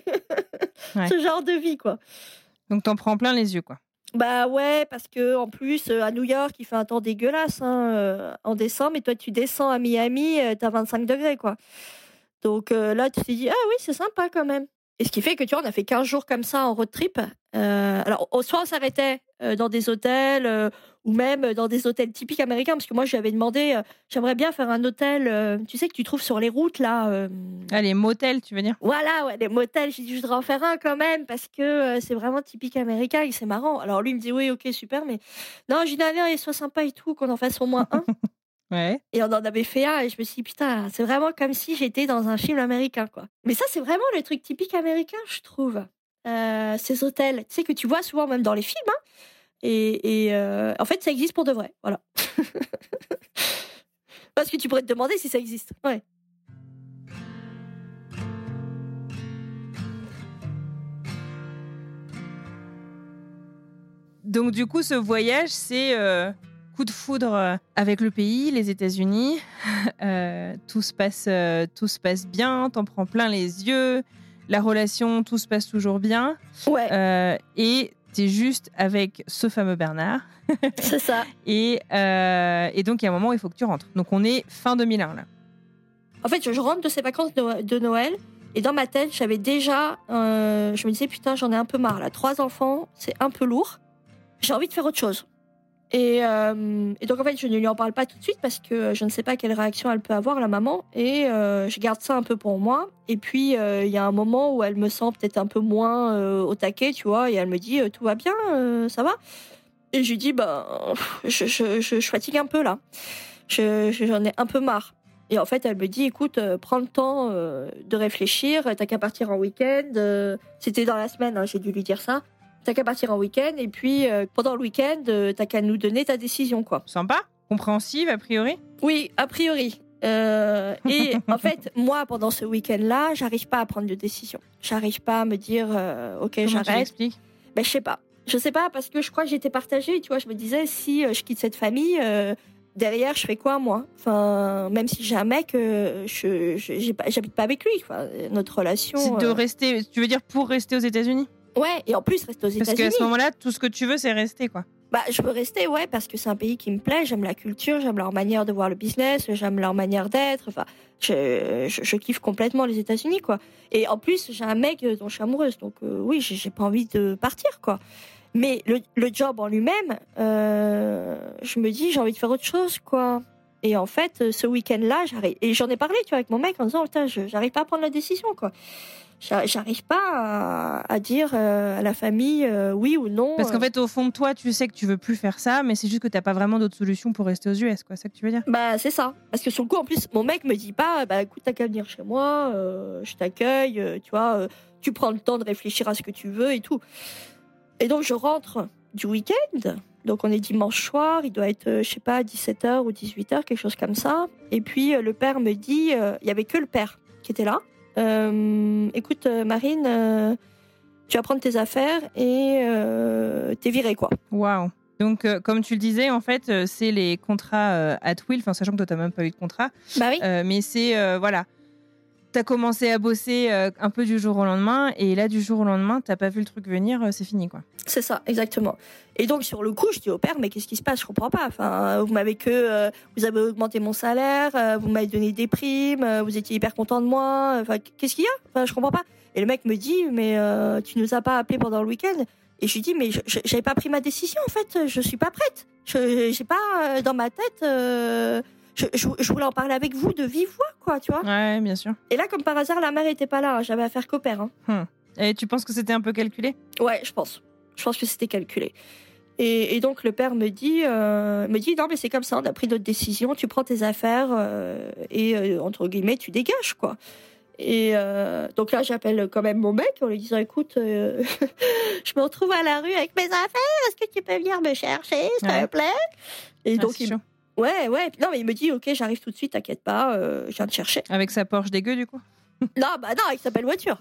Ce genre de vie, quoi. Donc, t'en prends plein les yeux, quoi. Bah ouais, parce que en plus, à New York, il fait un temps dégueulasse en décembre. Et toi, tu descends à Miami, t'as 25 degrés, quoi. Donc là, tu t'es dit, ah oui, c'est sympa quand même. Et ce qui fait que, tu vois, on a fait 15 jours comme ça en road trip. Alors, soit on s'arrêtait dans des hôtels ou même dans des hôtels typiques américains, parce que moi, je lui avais demandé, j'aimerais bien faire un hôtel, tu sais, que tu trouves sur les routes, là. Ah, les motels, tu veux dire? Voilà, ouais, les motels. J'ai dit, je voudrais en faire un quand même, parce que c'est vraiment typique américain et c'est marrant. Alors, lui, il me dit, oui, ok, super, mais non, j'ai dit, non, il soit sympa et tout, qu'on en fasse au moins un. Ouais. Et on en avait fait un et je me suis dit, putain, c'est vraiment comme si j'étais dans un film américain, quoi. Mais ça, c'est vraiment le truc typique américain, je trouve. Ces hôtels, tu sais, que tu vois souvent même dans les films. Hein, et en fait, ça existe pour de vrai. Voilà. Parce que tu pourrais te demander si ça existe. Ouais. Donc, du coup, ce voyage, c'est coup de foudre avec le pays, les États-Unis. Tout se passe bien, t'en prends plein les yeux. La relation, tout se passe toujours bien. Ouais. Et t'es juste avec ce fameux Bernard. C'est ça. Et donc, il y a un moment où il faut que tu rentres. Donc, on est fin 2001, là. En fait, je rentre de ces vacances de Noël. Et dans ma tête, j'avais déjà... je me disais, putain, j'en ai un peu marre, là. 3 enfants, c'est un peu lourd. J'ai envie de faire autre chose. Et donc, en fait, je ne lui en parle pas tout de suite parce que je ne sais pas quelle réaction elle peut avoir, la maman. Et je garde ça un peu pour moi. Et puis, il y a un moment où elle me sent peut-être un peu moins au taquet, tu vois. Et elle me dit, tout va bien, ça va? Et je lui dis, je fatigue un peu, là. J'en ai un peu marre. Et en fait, elle me dit, écoute, prends le temps de réfléchir. T'as qu'à partir en week-end. C'était dans la semaine, hein, j'ai dû lui dire ça. T'as qu'à partir en week-end et puis pendant le week-end, t'as qu'à nous donner ta décision, quoi. Sympa, compréhensive a priori. Oui, a priori. Et en fait, moi, pendant ce week-end-là, j'arrive pas à prendre de décision. J'arrive pas à me dire, ok, Comment j'arrête. tu l'expliques ? Ben, je sais pas. Je sais pas parce que je crois que j'étais partagée. Tu vois, je me disais, si je quitte cette famille, derrière, je fais quoi, moi? Enfin, même si j'ai un mec, j'habite pas avec lui. Quoi. Notre relation. C'est de rester. Tu veux dire pour rester aux États-Unis ? Ouais, et en plus, rester aux États-Unis. Parce qu'à ce moment-là, tout ce que tu veux, c'est rester, quoi. Bah, je veux rester, ouais, parce que c'est un pays qui me plaît. J'aime la culture, j'aime leur manière de voir le business, j'aime leur manière d'être. Enfin, je kiffe complètement les États-Unis, quoi. Et en plus, j'ai un mec dont je suis amoureuse, donc oui, j'ai pas envie de partir, quoi. Mais le job en lui-même, je me dis, j'ai envie de faire autre chose, quoi. Et en fait, ce week-end-là, et j'en ai parlé, tu vois, avec mon mec en disant, putain, j'arrive pas à prendre la décision, quoi. J'arrive pas à dire à la famille oui ou non. Parce qu'en fait, au fond de toi, tu sais que tu veux plus faire ça, mais c'est juste que t'as pas vraiment d'autre solution pour rester aux US, quoi. C'est ça que tu veux dire ? Bah, c'est ça. Parce que sur le coup, en plus, mon mec me dit pas, bah, écoute, t'as qu'à venir chez moi, je t'accueille, tu vois, tu prends le temps de réfléchir à ce que tu veux et tout. Et donc, je rentre du week-end. Donc, on est dimanche soir, il doit être, je sais pas, 17h ou 18h, quelque chose comme ça. Et puis, le père me dit, il y avait que le père qui était là. Écoute, Marine, tu vas prendre tes affaires et t'es virée, quoi. Waouh. Donc, comme tu le disais, en fait, c'est les contrats at will, enfin, sachant que toi, t'as même pas eu de contrat. Bah oui. Mais c'est, voilà, t'as commencé à bosser un peu du jour au lendemain, et là, du jour au lendemain, t'as pas vu le truc venir, c'est fini, quoi. C'est ça, exactement. Et donc, sur le coup, je dis au père, mais qu'est-ce qui se passe? Je comprends pas. Enfin, vous avez augmenté mon salaire, vous m'avez donné des primes, vous étiez hyper content de moi. Enfin, qu'est-ce qu'il y a? Enfin, je comprends pas. Et le mec me dit, mais tu nous as pas appelé pendant le week-end? Et je lui dis, mais j'avais pas pris ma décision, en fait. Je suis pas prête. J'ai pas dans ma tête. Je voulais en parler avec vous de vive voix, quoi, tu vois. Ouais, bien sûr. Et là, comme par hasard, la mère était pas là. J'avais affaire qu'au père. Hein. Et tu penses que c'était un peu calculé ? Ouais, je pense. Je pense que c'était calculé. Et donc le père me dit non mais c'est comme ça, on a pris notre décision, tu prends tes affaires et entre guillemets tu dégages, quoi. Et donc là j'appelle quand même mon mec en lui disant écoute je me retrouve à la rue avec mes affaires, est-ce que tu peux venir me chercher s'il te plaît? Et donc ouais non mais il me dit ok j'arrive tout de suite, t'inquiète pas, je viens te chercher. Avec sa Porsche dégueu du coup? Non avec sa belle voiture.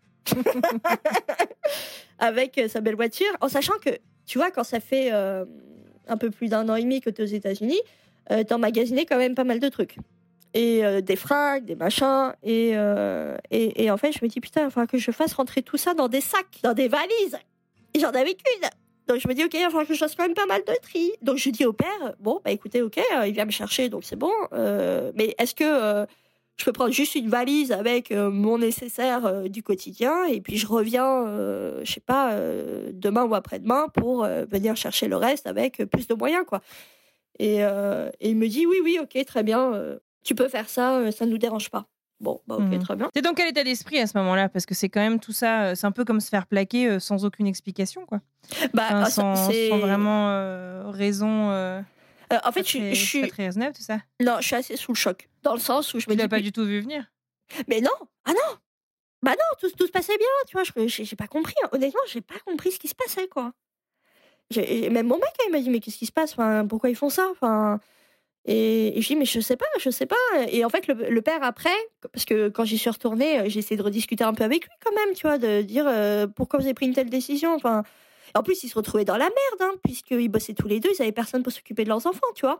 Avec sa belle voiture, en sachant que, tu vois, quand ça fait un peu plus d'1 an et demi que tu es aux États-Unis, t'as emmagasiné quand même pas mal de trucs. Et des fringues, des machins. Et en fait, je me dis, putain, il faudra que je fasse rentrer tout ça dans des sacs, dans des valises. Et j'en avais qu'une. Donc je me dis, ok, il va falloir que je fasse quand même pas mal de tri. Donc je dis au père, bon, bah écoutez, ok, il vient me chercher, donc c'est bon. Mais est-ce que Je peux prendre juste une valise avec mon nécessaire du quotidien et puis je reviens, je sais pas, demain ou après-demain pour venir chercher le reste avec plus de moyens, quoi. Et il me dit oui, ok, très bien, tu peux faire ça, ça ne nous dérange pas. Bon, bah ok, très bien. T'es dans quel état d'esprit à ce moment-là? Parce que c'est quand même tout ça, c'est un peu comme se faire plaquer sans aucune explication, quoi. Bah, sans vraiment raison. en fait, je suis pas très raisonnable tout ça. non, je suis assez sous le choc, dans le sens où je me Tu dis l'as pas du tout vu venir. mais non, ah non, bah non, tout se passait bien, tu vois. J'ai pas compris, hein. Honnêtement, j'ai pas compris ce qui se passait, quoi. Même mon mec, il m'a dit mais qu'est-ce qui se passe, enfin, pourquoi ils font ça, enfin. Et je dis mais je sais pas. Et en fait le père après, parce que quand j'y suis retournée, j'ai essayé de rediscuter un peu avec lui quand même, tu vois, de dire pourquoi vous avez pris une telle décision, enfin. En plus ils se retrouvaient dans la merde, hein, puisqu'ils bossaient tous les deux, ils avaient personne pour s'occuper de leurs enfants, tu vois.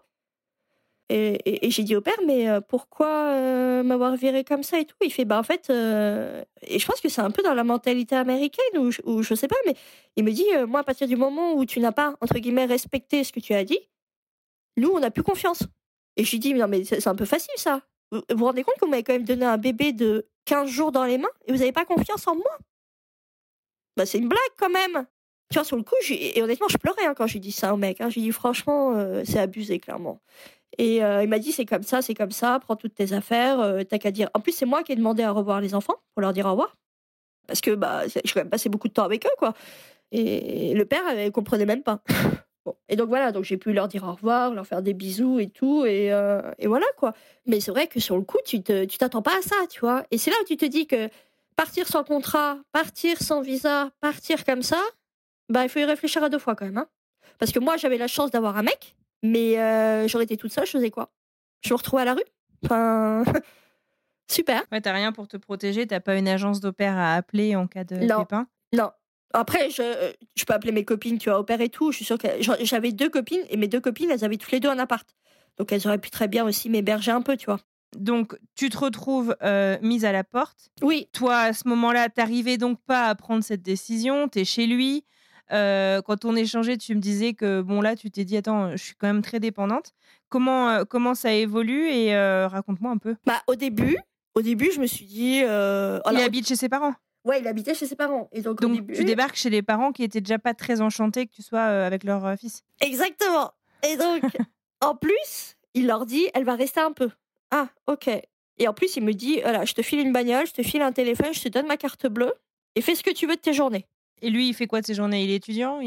Et j'ai dit au père mais pourquoi m'avoir viré comme ça et tout. Il fait bah en fait et je pense que c'est un peu dans la mentalité américaine ou je sais pas, mais il me dit moi à partir du moment où tu n'as pas entre guillemets respecté ce que tu as dit, nous, on n'a plus confiance. Et je lui dis, non, mais c'est un peu facile, ça. Vous vous rendez compte que vous m'avez quand même donné un bébé de 15 jours dans les mains et vous n'avez pas confiance en moi? Bah, c'est une blague, quand même. Tu vois, sur le coup, et honnêtement, je pleurais quand je lui dis ça au mec. Hein. Je lui dis, franchement, c'est abusé, clairement. Et il m'a dit, c'est comme ça, prends toutes tes affaires, t'as qu'à dire. En plus, c'est moi qui ai demandé à revoir les enfants pour leur dire au revoir. Parce que bah, j'ai quand même passé beaucoup de temps avec eux, quoi. Et le père, il comprenait même pas. Bon. Et donc voilà, donc j'ai pu leur dire au revoir, leur faire des bisous et tout, et voilà, quoi. Mais c'est vrai que sur le coup, tu t'attends pas à ça, tu vois. Et c'est là où tu te dis que partir sans contrat, partir sans visa, partir comme ça, bah il faut y réfléchir à 2 fois quand même, hein. Parce que moi, j'avais la chance d'avoir un mec, mais j'aurais été toute seule, je faisais quoi? Je me retrouvais à la rue? Enfin, super. Ouais, t'as rien pour te protéger, t'as pas une agence d'au pair à appeler en cas de Non, pépin? non. Après, je peux appeler mes copines, tu vois, au père et tout. Je suis sûre que j'avais 2 copines et mes 2 copines, elles avaient toutes les 2 un appart. Donc elles auraient pu très bien aussi m'héberger un peu, tu vois. Donc, tu te retrouves mise à la porte. Oui, Toi, à ce moment-là, t'arrivais donc pas à prendre cette décision. T'es chez lui. Quand on échangeait, tu me disais que bon là, tu t'es dit attends, je suis quand même très dépendante. Comment ça évolue et raconte-moi un peu. bah au début, je me suis dit. Il Alors, habite chez ses parents. ouais, il habitait chez ses parents. Et donc au Donc début. tu débarques chez les parents qui étaient déjà pas très enchantés que tu sois avec leur fils. Exactement. Et donc, en plus, il leur dit, elle va rester un peu. Ah, ok. Et en plus, il me dit, voilà, je te file une bagnole, je te file un téléphone, je te donne ma carte bleue et fais ce que tu veux de tes journées. Et lui, il fait quoi de ses journées? Il est étudiant?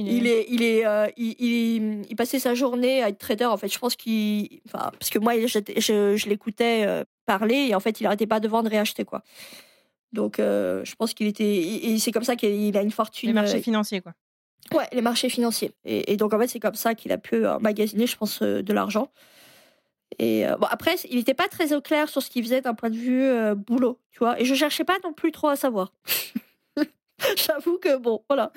Il passait sa journée à être trader. En fait, je pense enfin, parce que moi, je l'écoutais parler et en fait, il arrêtait pas de vendre et acheter, quoi. Donc, je pense qu'il était. Et c'est comme ça qu'il a une fortune. Les marchés financiers, quoi. Ouais, les marchés financiers. Et donc, en fait, c'est comme ça qu'il a pu emmagasiner, je pense, de l'argent. Et bon, après, il n'était pas très au clair sur ce qu'il faisait d'un point de vue boulot, tu vois. Et je cherchais pas non plus trop à savoir. J'avoue que bon, voilà.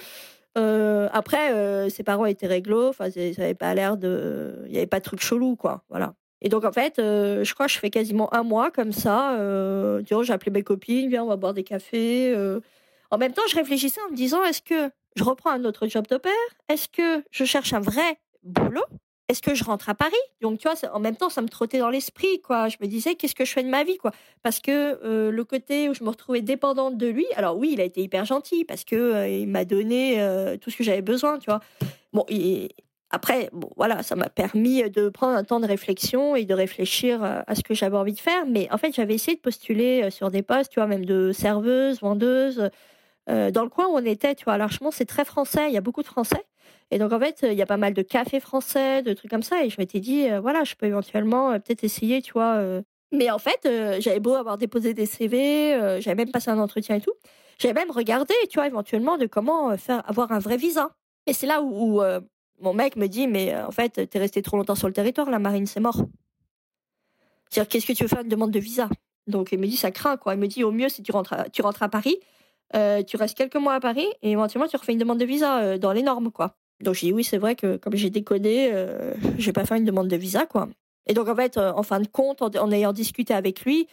Après, ses parents étaient réglo, enfin, ça avait pas l'air de, il y avait pas de truc chelou, quoi. Voilà. Et donc en fait, je crois que je fais quasiment un mois comme ça. Tu vois, j'ai appelé mes copines, viens, on va boire des cafés. En même temps, je réfléchissais en me disant, est-ce que je reprends un autre job de père? Est-ce que je cherche un vrai boulot? Est-ce que je rentre à Paris? Donc, tu vois, en même temps, ça me trottait dans l'esprit, quoi. Je me disais, qu'est-ce que je fais de ma vie, quoi? Parce que le côté où je me retrouvais dépendante de lui, alors oui, il a été hyper gentil parce que il m'a donné tout ce que j'avais besoin, tu vois. Bon, après, bon, voilà, ça m'a permis de prendre un temps de réflexion et de réfléchir à ce que j'avais envie de faire. Mais en fait, j'avais essayé de postuler sur des postes, tu vois, même de serveuse, vendeuse, dans le coin où on était, tu vois. Largement, c'est très français, il y a beaucoup de Français. Et donc, en fait, il y a pas mal de cafés français, de trucs comme ça. Et je m'étais dit, voilà, je peux éventuellement peut-être essayer, tu vois. Mais en fait, j'avais beau avoir déposé des CV, j'avais même passé un entretien et tout. J'avais même regardé, tu vois, éventuellement, de comment avoir un vrai visa. Et c'est là où mon mec me dit, mais en fait, t'es resté trop longtemps sur le territoire, la marine, c'est mort. C'est-à-dire, qu'est-ce que tu veux faire une demande de visa? Donc, il me dit, ça craint, quoi. Il me dit, au mieux, si tu rentres à Paris, tu restes quelques mois à Paris et éventuellement, tu refais une demande de visa dans les normes, quoi. Donc j'ai dit oui, c'est vrai que comme j'ai déconné, je vais pas faire une demande de visa, quoi. Et donc en fait, en fin de compte, en ayant discuté avec lui,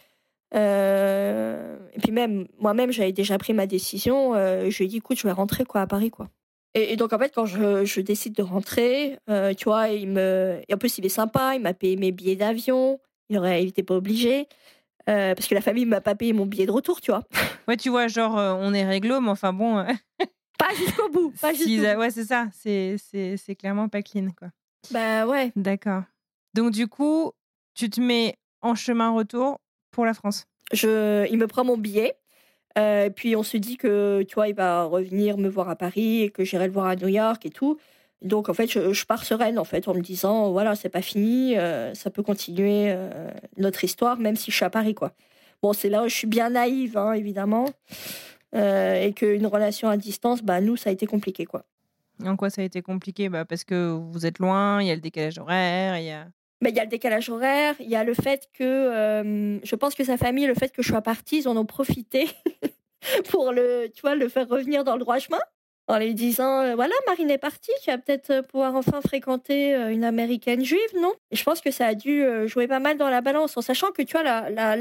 et puis même moi-même, j'avais déjà pris ma décision. Je lui ai dit écoute, je vais rentrer, quoi, à Paris, quoi. Et donc en fait, quand je décide de rentrer, tu vois, et en plus il est sympa, il m'a payé mes billets d'avion, il était pas obligé. parce que la famille m'a pas payé mon billet de retour, tu vois. Ouais, tu vois, genre, on est réglo, mais enfin bon, Pas jusqu'au bout, pas jusqu'au bout. ouais, c'est ça, c'est clairement pas clean, quoi. Bah ouais. D'accord. Donc du coup, tu te mets en chemin retour pour la France? Il me prend mon billet. Puis on se dit que, tu vois, il va revenir me voir à Paris et que j'irai le voir à New York et tout. Donc en fait, je pars sereine en fait en me disant voilà, c'est pas fini, ça peut continuer notre histoire même si je suis à Paris quoi. Bon, c'est là où je suis bien naïve hein, évidemment et qu'une relation à distance, bah nous ça a été compliqué quoi. En quoi ça a été compliqué? Bah, parce que vous êtes loin, il y a le décalage horaire, il y a Mais il y a le décalage horaire, il y a le fait que je pense que sa famille, le fait que je sois partie, ils en ont profité pour tu vois, le faire revenir dans le droit chemin. En lui disant voilà, Marine est partie, tu vas peut-être pouvoir enfin fréquenter une américaine juive, non? Et je pense que ça a dû jouer pas mal dans la balance, en sachant que tu vois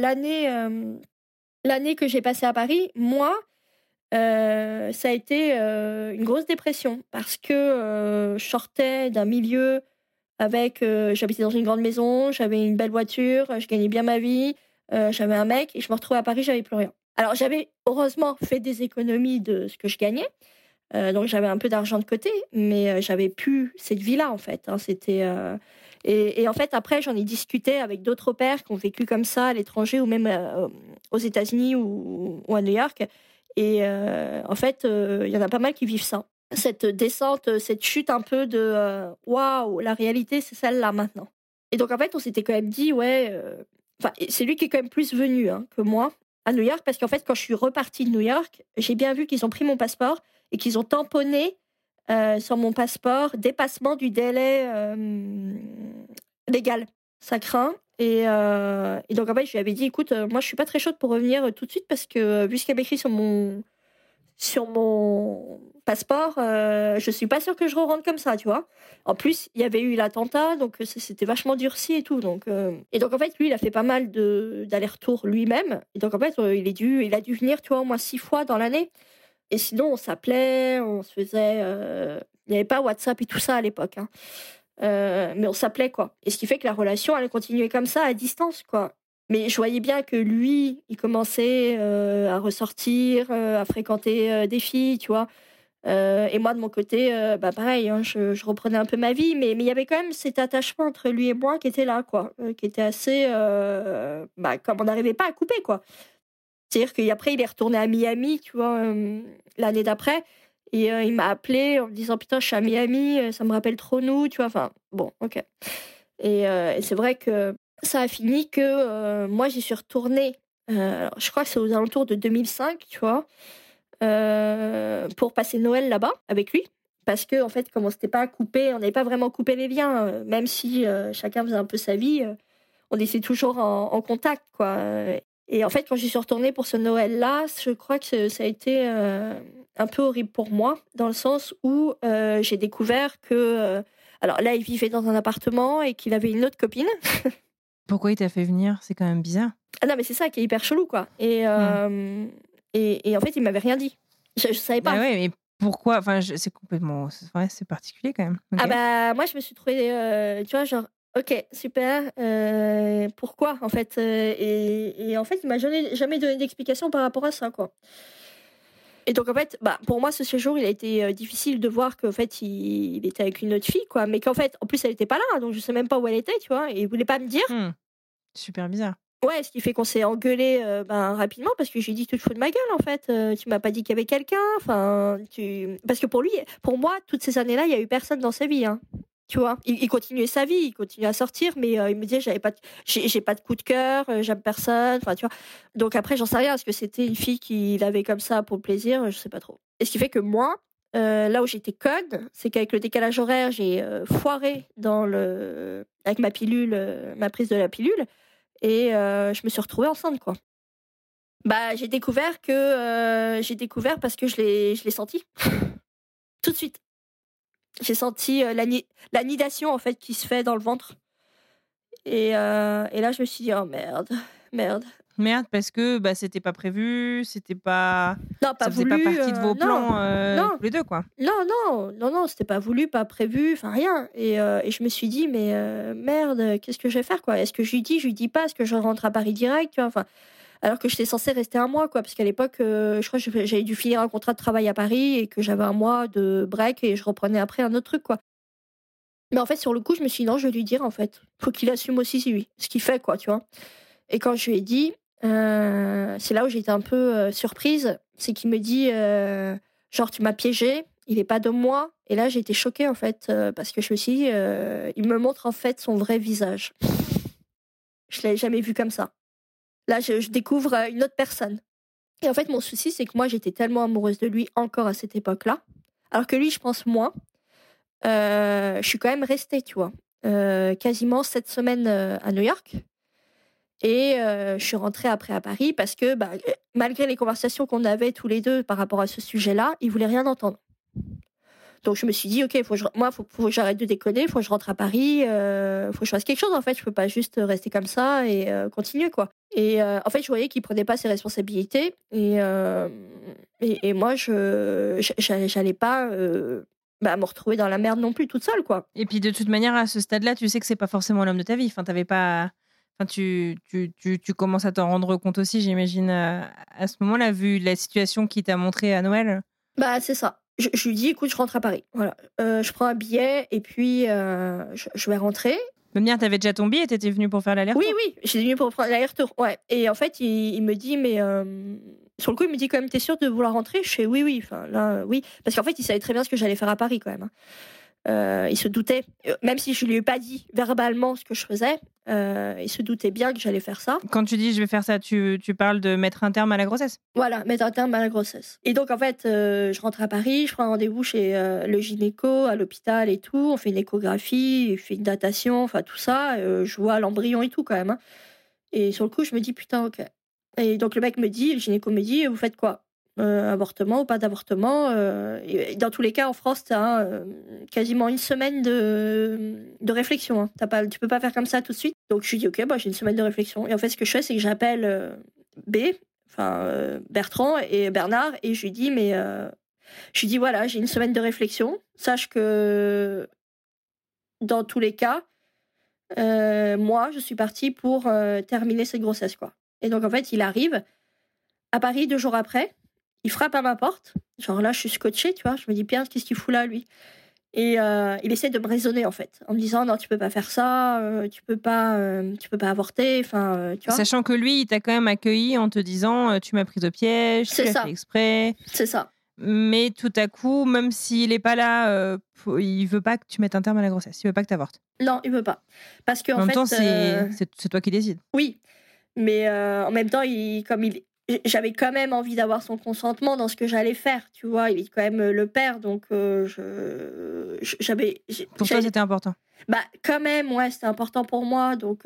l'année que j'ai passée à Paris, moi, ça a été une grosse dépression parce que je sortais d'un milieu avec j'habitais dans une grande maison, j'avais une belle voiture, je gagnais bien ma vie, j'avais un mec et je me retrouvais à Paris, j'avais plus rien. Alors j'avais heureusement fait des économies de ce que je gagnais. Donc j'avais un peu d'argent de côté, mais j'avais plus cette vie-là en fait. Hein, c'était et en fait après j'en ai discuté avec d'autres pères qui ont vécu comme ça à l'étranger ou même aux États-Unis ou à New York. Et en fait il y en a pas mal qui vivent ça. Cette descente, cette chute un peu de waouh, la réalité c'est celle-là maintenant. Et donc en fait on s'était quand même dit ouais, enfin c'est lui qui est quand même plus venu hein, que moi à New York parce qu'en fait quand je suis repartie de New York, j'ai bien vu qu'ils ont pris mon passeport et qu'ils ont tamponné sur mon passeport dépassement du délai légal. Ça craint. Et donc en fait je lui avais dit écoute, moi je suis pas très chaude pour revenir tout de suite parce que vu ce qu'il y avait écrit sur mon passeport, je suis pas sûre que je rentre comme ça, tu vois. En plus, il y avait eu l'attentat, donc c'était vachement durci et tout. Donc, et donc en fait, lui, il a fait pas mal d'allers-retours lui-même. Et donc en fait, il a dû venir, tu vois, au moins 6 fois dans l'année. Et sinon, on s'appelait, on se faisait. Il n'y avait pas WhatsApp et tout ça à l'époque, hein. Mais on s'appelait quoi. Et ce qui fait que la relation, elle continuait comme ça à distance, quoi. Mais je voyais bien que lui, il commençait à ressortir, à fréquenter des filles, tu vois. Et moi, de mon côté, bah pareil, hein, je reprenais un peu ma vie, mais il y avait quand même cet attachement entre lui et moi qui était là, quoi, qui était assez, bah, comme on n'arrivait pas à couper, quoi. C'est-à-dire qu'après, il est retourné à Miami, tu vois, l'année d'après, et il m'a appelé en me disant putain, je suis à Miami, ça me rappelle trop nous, tu vois. Enfin, bon, ok. Et c'est vrai que ça a fini que moi, j'y suis retournée. Alors, je crois que c'est aux alentours de 2005, tu vois. Pour passer Noël là-bas avec lui parce que en fait comme on s'était pas coupé, on n'avait pas vraiment coupé les liens même si chacun faisait un peu sa vie, on était toujours en contact quoi. Et en fait quand j'y suis retournée pour ce Noël là, je crois que ça a été un peu horrible pour moi dans le sens où j'ai découvert que alors là il vivait dans un appartement et qu'il avait une autre copine. Pourquoi il t'a fait venir? C'est quand même bizarre. Ah non mais c'est ça qui est hyper chelou quoi. Et en fait, il m'avait rien dit. Je savais pas. Bah ouais, mais pourquoi? Enfin, c'est complètement, ouais, c'est particulier quand même. Okay. Ah bah moi, je me suis trouvée, tu vois, genre, ok, super. Pourquoi en fait et en fait, il m'a jamais donné d'explication par rapport à ça, quoi. Et donc en fait, bah pour moi, ce séjour, il a été difficile de voir qu'en fait, il était avec une autre fille, quoi. Mais qu'en fait, en plus, elle était pas là, donc je sais même pas où elle était, tu vois. Et il voulait pas me dire. Super bizarre. Ouais, ce qui fait qu'on s'est engueulé rapidement parce que j'ai dit tu te fous de ma gueule en fait, tu m'as pas dit qu'il y avait quelqu'un, parce que pour moi toutes ces années-là, il y a eu personne dans sa vie hein. Tu vois, il continuait sa vie, il continuait à sortir mais il me disait j'ai pas de coup de cœur, j'aime personne, enfin tu vois. Donc après j'en sais rien, est-ce que c'était une fille qui l'avait comme ça pour le plaisir, je sais pas trop. Et ce qui fait que moi là où j'étais conne, c'est qu'avec le décalage horaire, j'ai foiré avec ma pilule, ma prise de la pilule. Et je me suis retrouvée enceinte, quoi. Bah, j'ai découvert parce que je l'ai senti. Tout de suite. J'ai senti la nidation, en fait, qui se fait dans le ventre. Et là, je me suis dit, oh merde. Merde, parce que c'était pas prévu, c'était pas... Non, pas Ça faisait voulu. pas partie de vos plans non, tous les deux, quoi. non, c'était pas voulu, pas prévu, enfin rien. Et je me suis dit, mais merde, qu'est-ce que je vais faire, quoi? Est-ce que je lui dis pas, est-ce que je rentre à Paris direct, tu vois, enfin, alors que j'étais censée rester un mois, quoi, parce qu'à l'époque, je crois que j'avais dû finir un contrat de travail à Paris et que j'avais un mois de break et je reprenais après un autre truc, quoi. Mais en fait, sur le coup, je me suis dit, non, je vais lui dire, en fait. Faut qu'il assume aussi, lui, ce qu'il fait, quoi, tu vois. Et quand je lui ai dit, c'est là où j'étais un peu surprise. C'est qu'il me dit, genre, tu m'as piégée, il est pas de moi. Et là, j'ai été choquée, en fait, parce que je me suis dit, il me montre, en fait, son vrai visage. Je l'avais jamais vu comme ça. Là, je découvre une autre personne. Et en fait, mon souci, c'est que moi, j'étais tellement amoureuse de lui encore à cette époque-là. Alors que lui, je pense moins. Je suis quand même restée, tu vois, quasiment 7 semaines à New York. Et je suis rentrée après à Paris parce que, malgré les conversations qu'on avait tous les deux par rapport à ce sujet-là, il voulait rien entendre. Donc je me suis dit, ok, faut que j'arrête de déconner, faut que je rentre à Paris, faut que je fasse quelque chose, en fait. Je peux pas juste rester comme ça et continuer, quoi. Et en fait, je voyais qu'il prenait pas ses responsabilités. Et moi, j'allais pas me retrouver dans la merde non plus toute seule, quoi. Et puis de toute manière, à ce stade-là, tu sais que c'est pas forcément l'homme de ta vie. Enfin, t'avais pas... Enfin, tu commences à t'en rendre compte aussi, j'imagine, à ce moment-là, vu la situation qu'il t'a montrée à Noël. C'est ça. Je lui dis, écoute, je rentre à Paris. Voilà. Je prends un billet et puis je vais rentrer. Même t'avais déjà ton billet, t'étais venue pour faire l'aller-retour. Oui, j'étais venue pour prendre l'aller-retour. Ouais. Et en fait, il me dit, mais sur le coup, il me dit quand même, t'es sûre de vouloir rentrer? Je fais oui. Enfin, là, oui. Parce qu'en fait, il savait très bien ce que j'allais faire à Paris quand même. Il se doutait, même si je lui ai pas dit verbalement ce que je faisais, il se doutait bien que j'allais faire ça. Quand tu dis je vais faire ça, tu parles de mettre un terme à la grossesse? Voilà, mettre un terme à la grossesse. Et donc en fait, je rentre à Paris, je prends un rendez-vous chez le gynéco, à l'hôpital et tout, on fait une échographie, il fait une datation, enfin tout ça, je vois l'embryon et tout quand même. Et sur le coup, je me dis putain, ok. Et donc le gynéco me dit, vous faites quoi? Avortement ou pas d'avortement. Et dans tous les cas, en France, tu as quasiment une semaine de réflexion. Hein. Tu peux pas faire comme ça tout de suite. Donc je lui dis, ok, j'ai une semaine de réflexion. Et en fait, ce que je fais, c'est que j'appelle Bertrand et Bernard, et je lui dis, voilà, j'ai une semaine de réflexion. Sache que dans tous les cas, moi, je suis partie pour terminer cette grossesse, quoi. Et donc, en fait, il arrive à Paris 2 jours après. Il frappe à ma porte. Genre là, je suis scotchée, tu vois. Je me dis, Pierre, qu'est-ce qu'il fout là, lui? Et il essaie de me raisonner, en fait, en me disant, non, tu peux pas faire ça, tu peux pas avorter, enfin, tu vois. Sachant que lui, il t'a quand même accueilli en te disant, tu m'as prise au piège, tu l'as fait exprès. C'est ça. Mais tout à coup, même s'il est pas là, il veut pas que tu mettes un terme à la grossesse. Il veut pas que tu avortes. Non, il veut pas. Parce que, en même temps, c'est toi qui décides. Oui. Mais en même temps, j'avais quand même envie d'avoir son consentement dans ce que j'allais faire, tu vois. Il est quand même le père, donc j'avais... Pour toi, c'était important? Quand même, ouais, c'était important pour moi. Donc,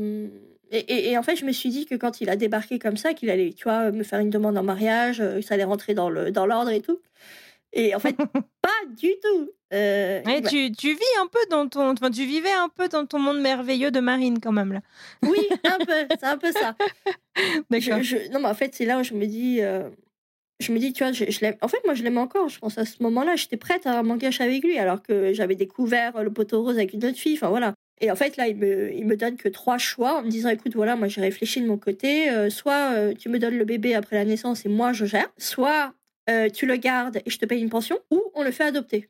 et en fait, je me suis dit que quand il a débarqué comme ça, qu'il allait, tu vois, me faire une demande en mariage, ça allait rentrer dans l'ordre et tout. Et en fait, pas du tout. Tu vis un peu tu vivais un peu dans ton monde merveilleux de Marine quand même là. Oui, un peu, c'est un peu ça. D'accord. Non, mais en fait, c'est là où je me dis, tu vois, je l'aime. En fait, moi, je l'aime encore. Je pense à ce moment-là, j'étais prête à m'engager avec lui, alors que j'avais découvert le poteau rose avec une autre fille. Enfin voilà. Et en fait, là, il me donne que 3 choix en me disant, écoute, voilà, moi, j'ai réfléchi de mon côté. Soit tu me donnes le bébé après la naissance et moi, je gère. Soit tu le gardes et je te paye une pension, ou on le fait adopter.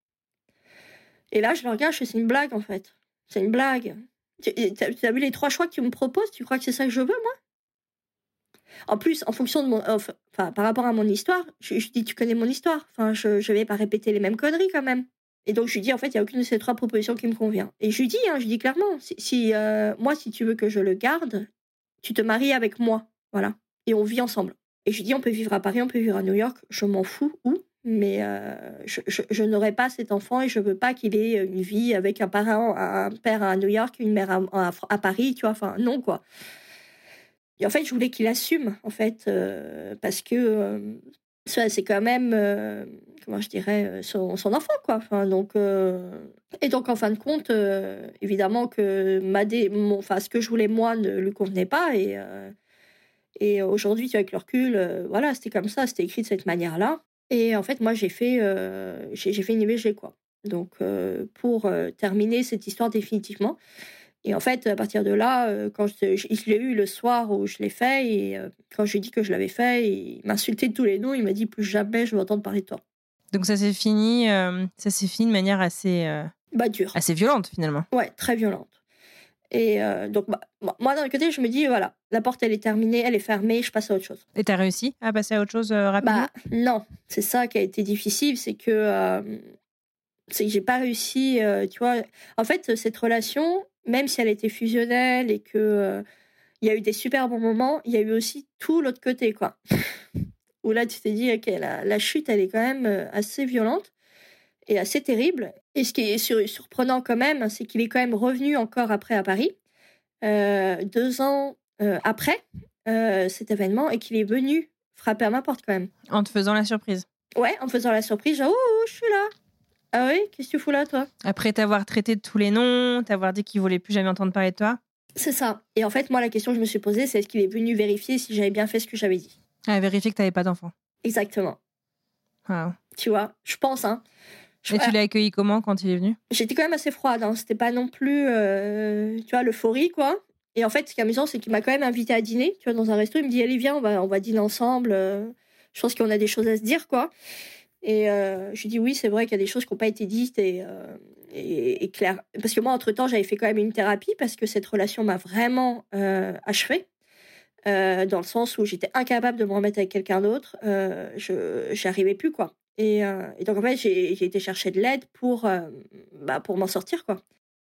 Et là, je le regarde, je fais, c'est une blague, en fait. C'est une blague. Tu as vu les 3 choix que tu me proposes? Tu crois que c'est ça que je veux, moi? En plus, en fonction de par rapport à mon histoire, je dis, tu connais mon histoire. Enfin, je vais pas répéter les mêmes conneries, quand même. Et donc, je lui dis, en fait, il n'y a aucune de ces 3 propositions qui me convient. Et je lui dis clairement, moi, si tu veux que je le garde, tu te maries avec moi. Voilà. Et on vit ensemble. Et je lui dis, on peut vivre à Paris, on peut vivre à New York, je m'en fous où, mais je n'aurai pas cet enfant et je veux pas qu'il ait une vie avec un père à New York, une mère à Paris, tu vois, enfin, non, quoi. Et en fait, je voulais qu'il assume, en fait, parce que ça, c'est quand même, comment je dirais, son enfant, quoi. Enfin, donc, et donc, en fin de compte, évidemment que ce que je voulais, moi, ne lui convenait pas. Et aujourd'hui, tu vois, avec le recul, voilà, c'était comme ça, c'était écrit de cette manière-là. Et en fait, moi, j'ai fait une IVG, quoi. Donc, pour terminer cette histoire définitivement. Et en fait, à partir de là, quand je l'ai eu le soir où je l'ai fait, et quand je lui ai dit que je l'avais fait, il m'a insulté de tous les noms. Il m'a dit plus jamais je veux entendre parler de toi. Donc ça s'est fini de manière assez Dure. assez violente finalement. Ouais, très violente. Et donc, moi, d'un côté, je me dis, voilà, la porte, elle est terminée, elle est fermée, je passe à autre chose. Et t'as réussi à passer à autre chose rapidement ? Non, c'est ça qui a été difficile, c'est que j'ai pas réussi, tu vois. En fait, cette relation, même si elle était fusionnelle et que il y a eu des super bons moments, il y a eu aussi tout l'autre côté, quoi. Où là, tu t'es dit, ok, la chute, elle est quand même assez violente et assez terrible. Et ce qui est surprenant quand même, c'est qu'il est quand même revenu encore après à Paris, 2 ans après cet événement, et qu'il est venu frapper à ma porte quand même. En te faisant la surprise ? Ouais, en me faisant la surprise, genre, oh, je suis là. Ah oui, qu'est-ce que tu fous là, toi ? Après t'avoir traité de tous les noms, t'avoir dit qu'il voulait plus jamais entendre parler de toi ? C'est ça. Et en fait, moi, la question que je me suis posée, c'est est-ce qu'il est venu vérifier si j'avais bien fait ce que j'avais dit ? Vérifier que t'avais pas d'enfant. Exactement. Wow. Tu vois, je pense, hein. Et tu l'as accueilli comment quand il est venu ? J'étais quand même assez froide, hein. C'était pas non plus, tu vois, l'euphorie, quoi. Et en fait, ce qui est amusant, c'est qu'il m'a quand même invité à dîner, tu vois, dans un resto. Il me dit, allez, viens, on va dîner ensemble. Je pense qu'on a des choses à se dire, quoi. Et je lui dis, oui, c'est vrai qu'il y a des choses qui n'ont pas été dites et claires. Parce que moi, entre-temps, j'avais fait quand même une thérapie parce que cette relation m'a vraiment achevée. Dans le sens où j'étais incapable de me remettre avec quelqu'un d'autre. Je n'arrivais plus, quoi. Et donc, en fait, j'ai été chercher de l'aide pour m'en sortir, quoi.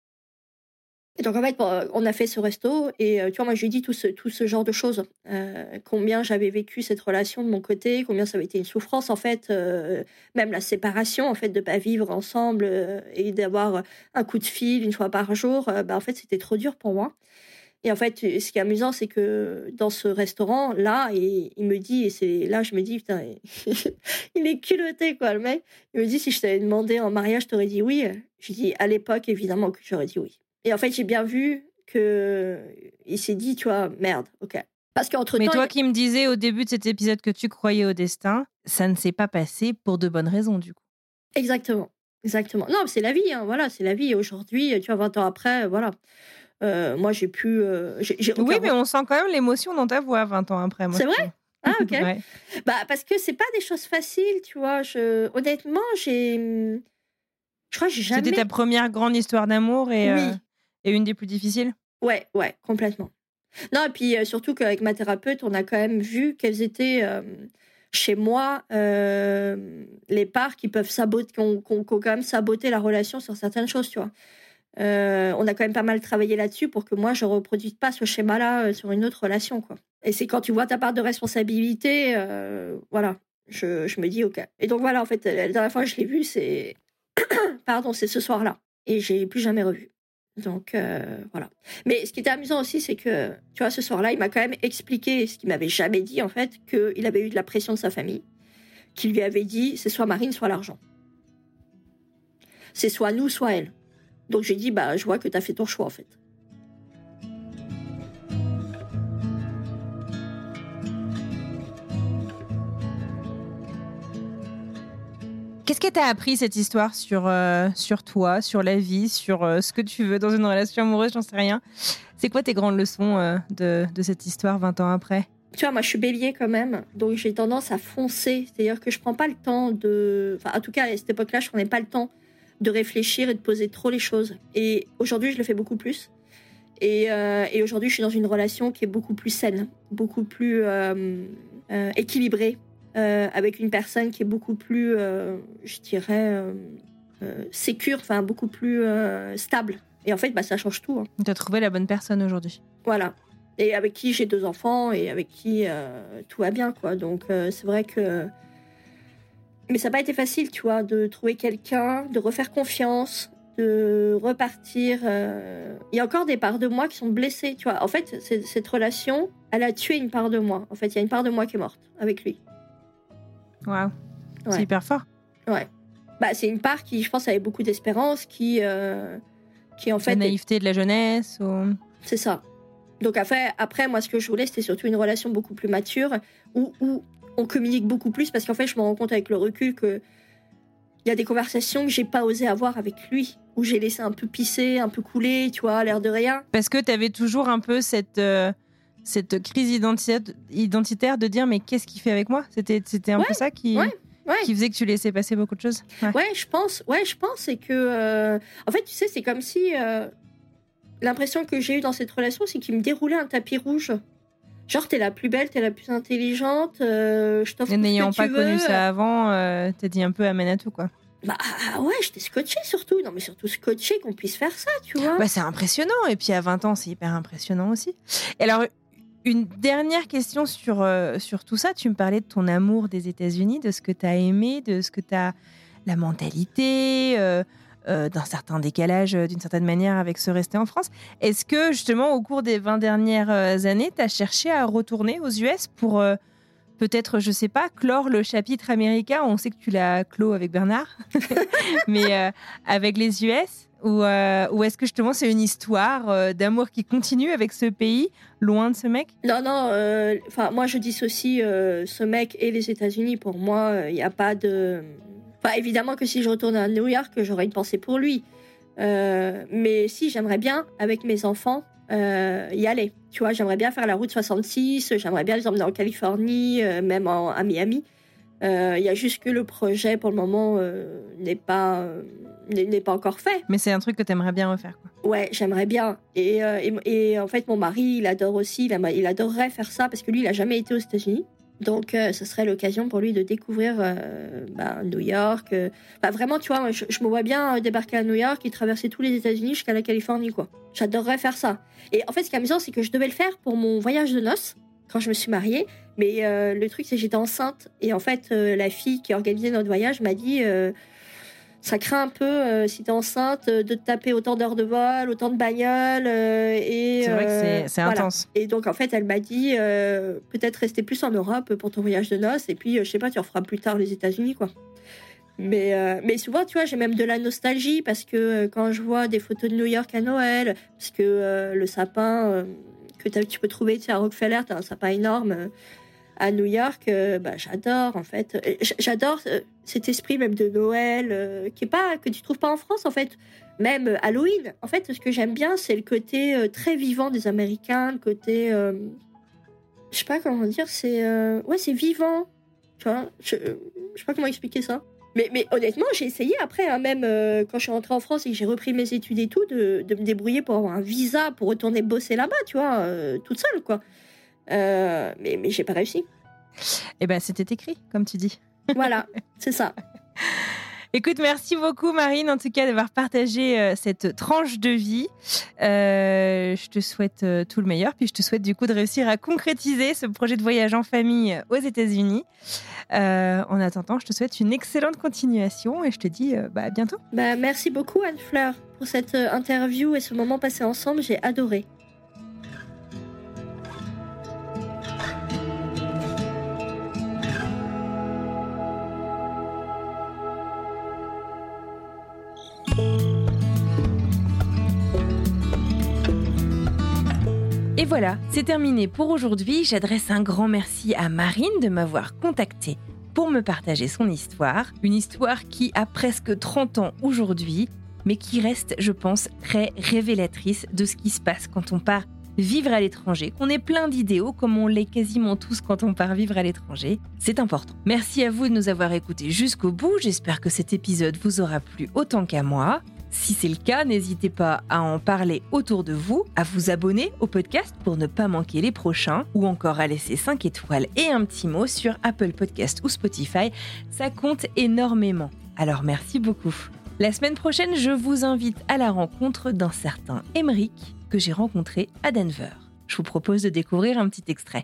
Et donc, en fait, on a fait ce resto et tu vois, moi, je lui ai dit tout ce genre de choses. Combien j'avais vécu cette relation de mon côté, combien ça avait été une souffrance, en fait. Même la séparation, en fait, de ne pas vivre ensemble et d'avoir un coup de fil une fois par jour, en fait, c'était trop dur pour moi. Et en fait, ce qui est amusant, c'est que dans ce restaurant-là, il me dit, et c'est là je me dis, putain, il est culotté, quoi, le mec. Il me dit, si je t'avais demandé en mariage, je t'aurais dit oui. Je dis, à l'époque, évidemment que j'aurais dit oui. Et en fait, j'ai bien vu qu'il s'est dit, tu vois, merde, ok. Parce qu'entre-temps... Mais toi qui me disais au début de cet épisode que tu croyais au destin, ça ne s'est pas passé pour de bonnes raisons, du coup. Exactement. Non, c'est la vie, hein, voilà, c'est la vie. Et aujourd'hui, tu vois, 20 ans après, voilà. Moi, j'ai pu... Oui, mais on sent quand même l'émotion dans ta voix 20 ans après. Moi, c'est vrai ? Ah, ok. Ouais. Parce que c'est pas des choses faciles, tu vois. Honnêtement, je crois que j'ai jamais... C'était ta première grande histoire d'amour et, Oui. Et une des plus difficiles ? Ouais, complètement. Non, et puis surtout qu'avec ma thérapeute, on a quand même vu quelles étaient, chez moi, les parts qui peuvent saboter, qui ont quand même saboté la relation sur certaines choses, tu vois. On a quand même pas mal travaillé là-dessus pour que moi, je ne reproduise pas ce schéma-là sur une autre relation, quoi. Et c'est quand tu vois ta part de responsabilité, voilà, je me dis, ok. Et donc voilà, en fait, la dernière fois que je l'ai vu, c'est... Pardon, c'est ce soir-là. Et je l'ai plus jamais revu. Donc, voilà. Mais ce qui était amusant aussi, c'est que, tu vois, ce soir-là, il m'a quand même expliqué ce qu'il m'avait jamais dit, en fait, qu'il avait eu de la pression de sa famille, qui lui avait dit, c'est soit Marine, soit l'argent. C'est soit nous, soit elle. Donc j'ai dit, je vois que tu as fait ton choix, en fait. Qu'est-ce que t'as appris cette histoire sur toi, sur la vie, sur ce que tu veux dans une relation amoureuse, j'en sais rien. C'est quoi tes grandes leçons de cette histoire 20 ans après ? Tu vois, moi je suis bélier quand même, donc j'ai tendance à foncer. C'est-à-dire que je prends pas le temps de... Enfin, en tout cas, à cette époque-là, je prenais pas le temps de réfléchir et de poser trop les choses. Et aujourd'hui, je le fais beaucoup plus. Et aujourd'hui, je suis dans une relation qui est beaucoup plus saine, beaucoup plus équilibrée, avec une personne qui est beaucoup plus, je dirais, sécure, enfin beaucoup plus stable. Et en fait, ça change tout. Hein. Tu as trouvé la bonne personne aujourd'hui. Voilà. Et avec qui j'ai 2 enfants et avec qui tout va bien, quoi. Donc, c'est vrai que... Mais ça n'a pas été facile, tu vois, de trouver quelqu'un, de refaire confiance, de repartir. Il y a encore des parts de moi qui sont blessées, tu vois. En fait, cette relation, elle a tué une part de moi. En fait, il y a une part de moi qui est morte avec lui. Waouh. Ouais. C'est hyper fort. Ouais. C'est une part qui, je pense, avait beaucoup d'espérance, qui en fait... La naïveté de la jeunesse ou... C'est ça. Donc après, moi, ce que je voulais, c'était surtout une relation beaucoup plus mature, où on communique beaucoup plus, parce qu'en fait, je me rends compte avec le recul que il y a des conversations que j'ai pas osé avoir avec lui, où j'ai laissé un peu pisser, un peu couler, tu vois, l'air de rien. Parce que tu avais toujours un peu cette crise identitaire de dire mais qu'est-ce qu'il fait avec moi ? C'était un peu ça qui faisait que tu laissais passer beaucoup de choses. Ouais, je pense. C'est que en fait, tu sais, c'est comme si l'impression que j'ai eue dans cette relation, c'est qu'il me déroulait un tapis rouge. Genre, t'es la plus belle, t'es la plus intelligente, je t'offre tout ce que tu veux. Et n'ayant pas connu ça avant, t'as dit un peu amène à tout, quoi. Bah ouais, j'étais scotchée surtout. Non, mais surtout scotchée qu'on puisse faire ça, tu vois. Bah, c'est impressionnant. Et puis à 20 ans, c'est hyper impressionnant aussi. Et alors, une dernière question sur tout ça. Tu me parlais de ton amour des États-Unis, de ce que t'as aimé, de ce que t'as... La mentalité... d'un certain décalage, d'une certaine manière, avec ce rester en France. Est-ce que, justement, au cours des 20 dernières années, tu as cherché à retourner aux US pour peut-être, je sais pas, clore le chapitre américain ? On sait que tu l'as clos avec Bernard, mais avec les US ou est-ce que, justement, c'est une histoire d'amour qui continue avec ce pays, loin de ce mec ? Non, moi, je dissocie ce mec et les États-Unis. Pour moi, il n'y a pas de... Enfin, évidemment que si je retourne à New York, j'aurais une pensée pour lui. Mais si, j'aimerais bien, avec mes enfants, y aller. Tu vois, j'aimerais bien faire la route 66, j'aimerais bien les emmener en Californie, même à Miami. Il y a juste que le projet, pour le moment, n'est pas encore fait. Mais c'est un truc que tu aimerais bien refaire, quoi. Ouais, j'aimerais bien. Et en fait, mon mari, il adore aussi, il adorerait faire ça, parce que lui, il n'a jamais été aux États-Unis. Donc, ce serait l'occasion pour lui de découvrir New York. Vraiment, tu vois, je me vois bien débarquer à New York et traverser tous les États-Unis jusqu'à la Californie, quoi. J'adorerais faire ça. Et en fait, ce qui est amusant, c'est que je devais le faire pour mon voyage de noces, quand je me suis mariée. Mais le truc, c'est que j'étais enceinte. Et en fait, la fille qui organisait notre voyage m'a dit... ça craint un peu, si t'es enceinte, de te taper autant d'heures de vol, autant de bagnoles. C'est vrai que c'est voilà. intense. Et donc, en fait, elle m'a dit, peut-être rester plus en Europe pour ton voyage de noces. Et puis, je sais pas, tu referas plus tard les États-Unis, quoi. Mais souvent, tu vois, j'ai même de la nostalgie parce que quand je vois des photos de New York à Noël, parce que le sapin que tu peux trouver à Rockefeller, t'as un sapin énorme... à New York, j'adore en fait. J'adore cet esprit même de Noël que tu trouves pas en France en fait. Même Halloween. En fait, ce que j'aime bien, c'est le côté très vivant des Américains, le côté, je sais pas comment dire, c'est vivant. Tu vois, je sais pas comment expliquer ça. Mais honnêtement, j'ai essayé après, hein, même quand je suis rentrée en France et que j'ai repris mes études et tout, de me débrouiller pour avoir un visa pour retourner bosser là-bas, tu vois, toute seule quoi. Mais j'ai pas réussi. Eh ben, c'était écrit, comme tu dis. Voilà, c'est ça. Écoute, merci beaucoup Marine, en tout cas, d'avoir partagé cette tranche de vie. Je te souhaite tout le meilleur, puis je te souhaite du coup de réussir à concrétiser ce projet de voyage en famille aux États-Unis. En attendant, je te souhaite une excellente continuation et je te dis à bientôt. Merci beaucoup Anne-Fleur pour cette interview et ce moment passé ensemble, j'ai adoré. Et voilà, c'est terminé pour aujourd'hui. J'adresse un grand merci à Marine de m'avoir contactée pour me partager son histoire. Une histoire qui a presque 30 ans aujourd'hui, mais qui reste, je pense, très révélatrice de ce qui se passe quand on part vivre à l'étranger, qu'on est plein d'idéaux comme on l'est quasiment tous quand on part vivre à l'étranger. C'est important. Merci à vous de nous avoir écoutés jusqu'au bout. J'espère que cet épisode vous aura plu autant qu'à moi. Si c'est le cas, n'hésitez pas à en parler autour de vous, à vous abonner au podcast pour ne pas manquer les prochains, ou encore à laisser 5 étoiles et un petit mot sur Apple Podcast ou Spotify. Ça compte énormément. Alors merci beaucoup. La semaine prochaine, je vous invite à la rencontre d'un certain Émeric que j'ai rencontré à Denver. Je vous propose de découvrir un petit extrait.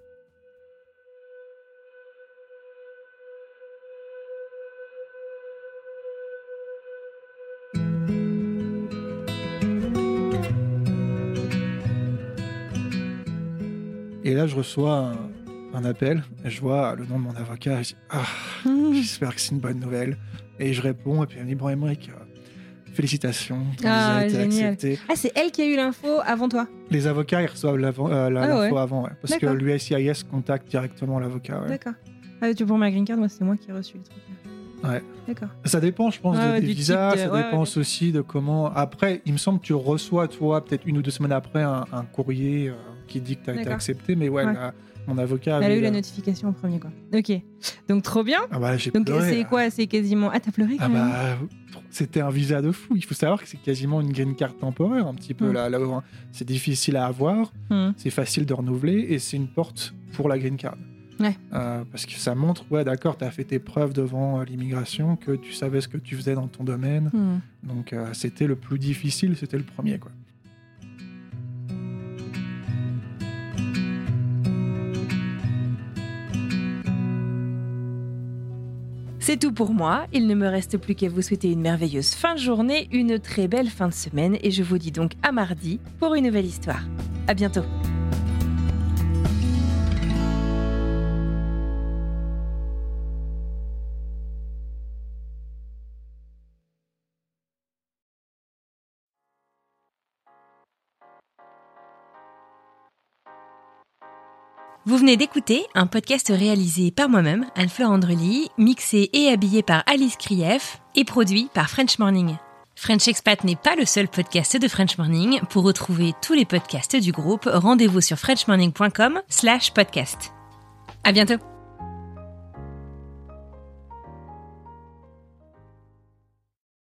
Et là, je reçois un appel, et je vois le nom de mon avocat, et je dis « Ah, j'espère que c'est une bonne nouvelle ». Et je réponds, et puis elle me dit « Bon, Émeric, félicitations, vous Ah, avez été génial. accepté. Ah, c'est elle qui a eu l'info avant toi. Les avocats, ils reçoivent l'info avant, ouais, parce que D'accord. l'USCIS contacte directement l'avocat. Ouais. D'accord. Ah, pour ma green card, moi, c'est moi qui ai reçu le truc. Ouais. D'accord. Ça dépend, je pense, Ouais, des du visas, type de- ça ouais, dépend ouais. aussi de comment... Après, il me semble que tu reçois, toi, peut-être 1 ou 2 semaines après, un courrier qui dit que tu as été D'accord. accepté, mais ouais, Ouais. mon avocat Elle a avait... eu la notification en premier, quoi. Ok. Donc, trop bien. Ah bah, j'ai Donc, pleuré, c'est là. quoi? C'est quasiment... Ah, t'as pleuré Ah quand même. bah, c'était un visa de fou. Il faut savoir que c'est quasiment une green card temporaire, un petit peu. Mm. Là, où, hein. C'est difficile à avoir, c'est facile de renouveler, et c'est une porte pour la green card. Ouais. Parce que ça montre, ouais, d'accord, tu as fait tes preuves devant l'immigration, que tu savais ce que tu faisais dans ton domaine. Donc, c'était le plus difficile, c'était le premier, quoi. C'est tout pour moi. Il ne me reste plus qu'à vous souhaiter une merveilleuse fin de journée, une très belle fin de semaine, et je vous dis donc à mardi pour une nouvelle histoire. À bientôt. Vous venez d'écouter un podcast réalisé par moi-même, Anne-Fleur Andrely, mixé et habillé par Alice Krief et produit par French Morning. French Expat n'est pas le seul podcast de French Morning. Pour retrouver tous les podcasts du groupe, rendez-vous sur frenchmorning.com/podcast. À bientôt!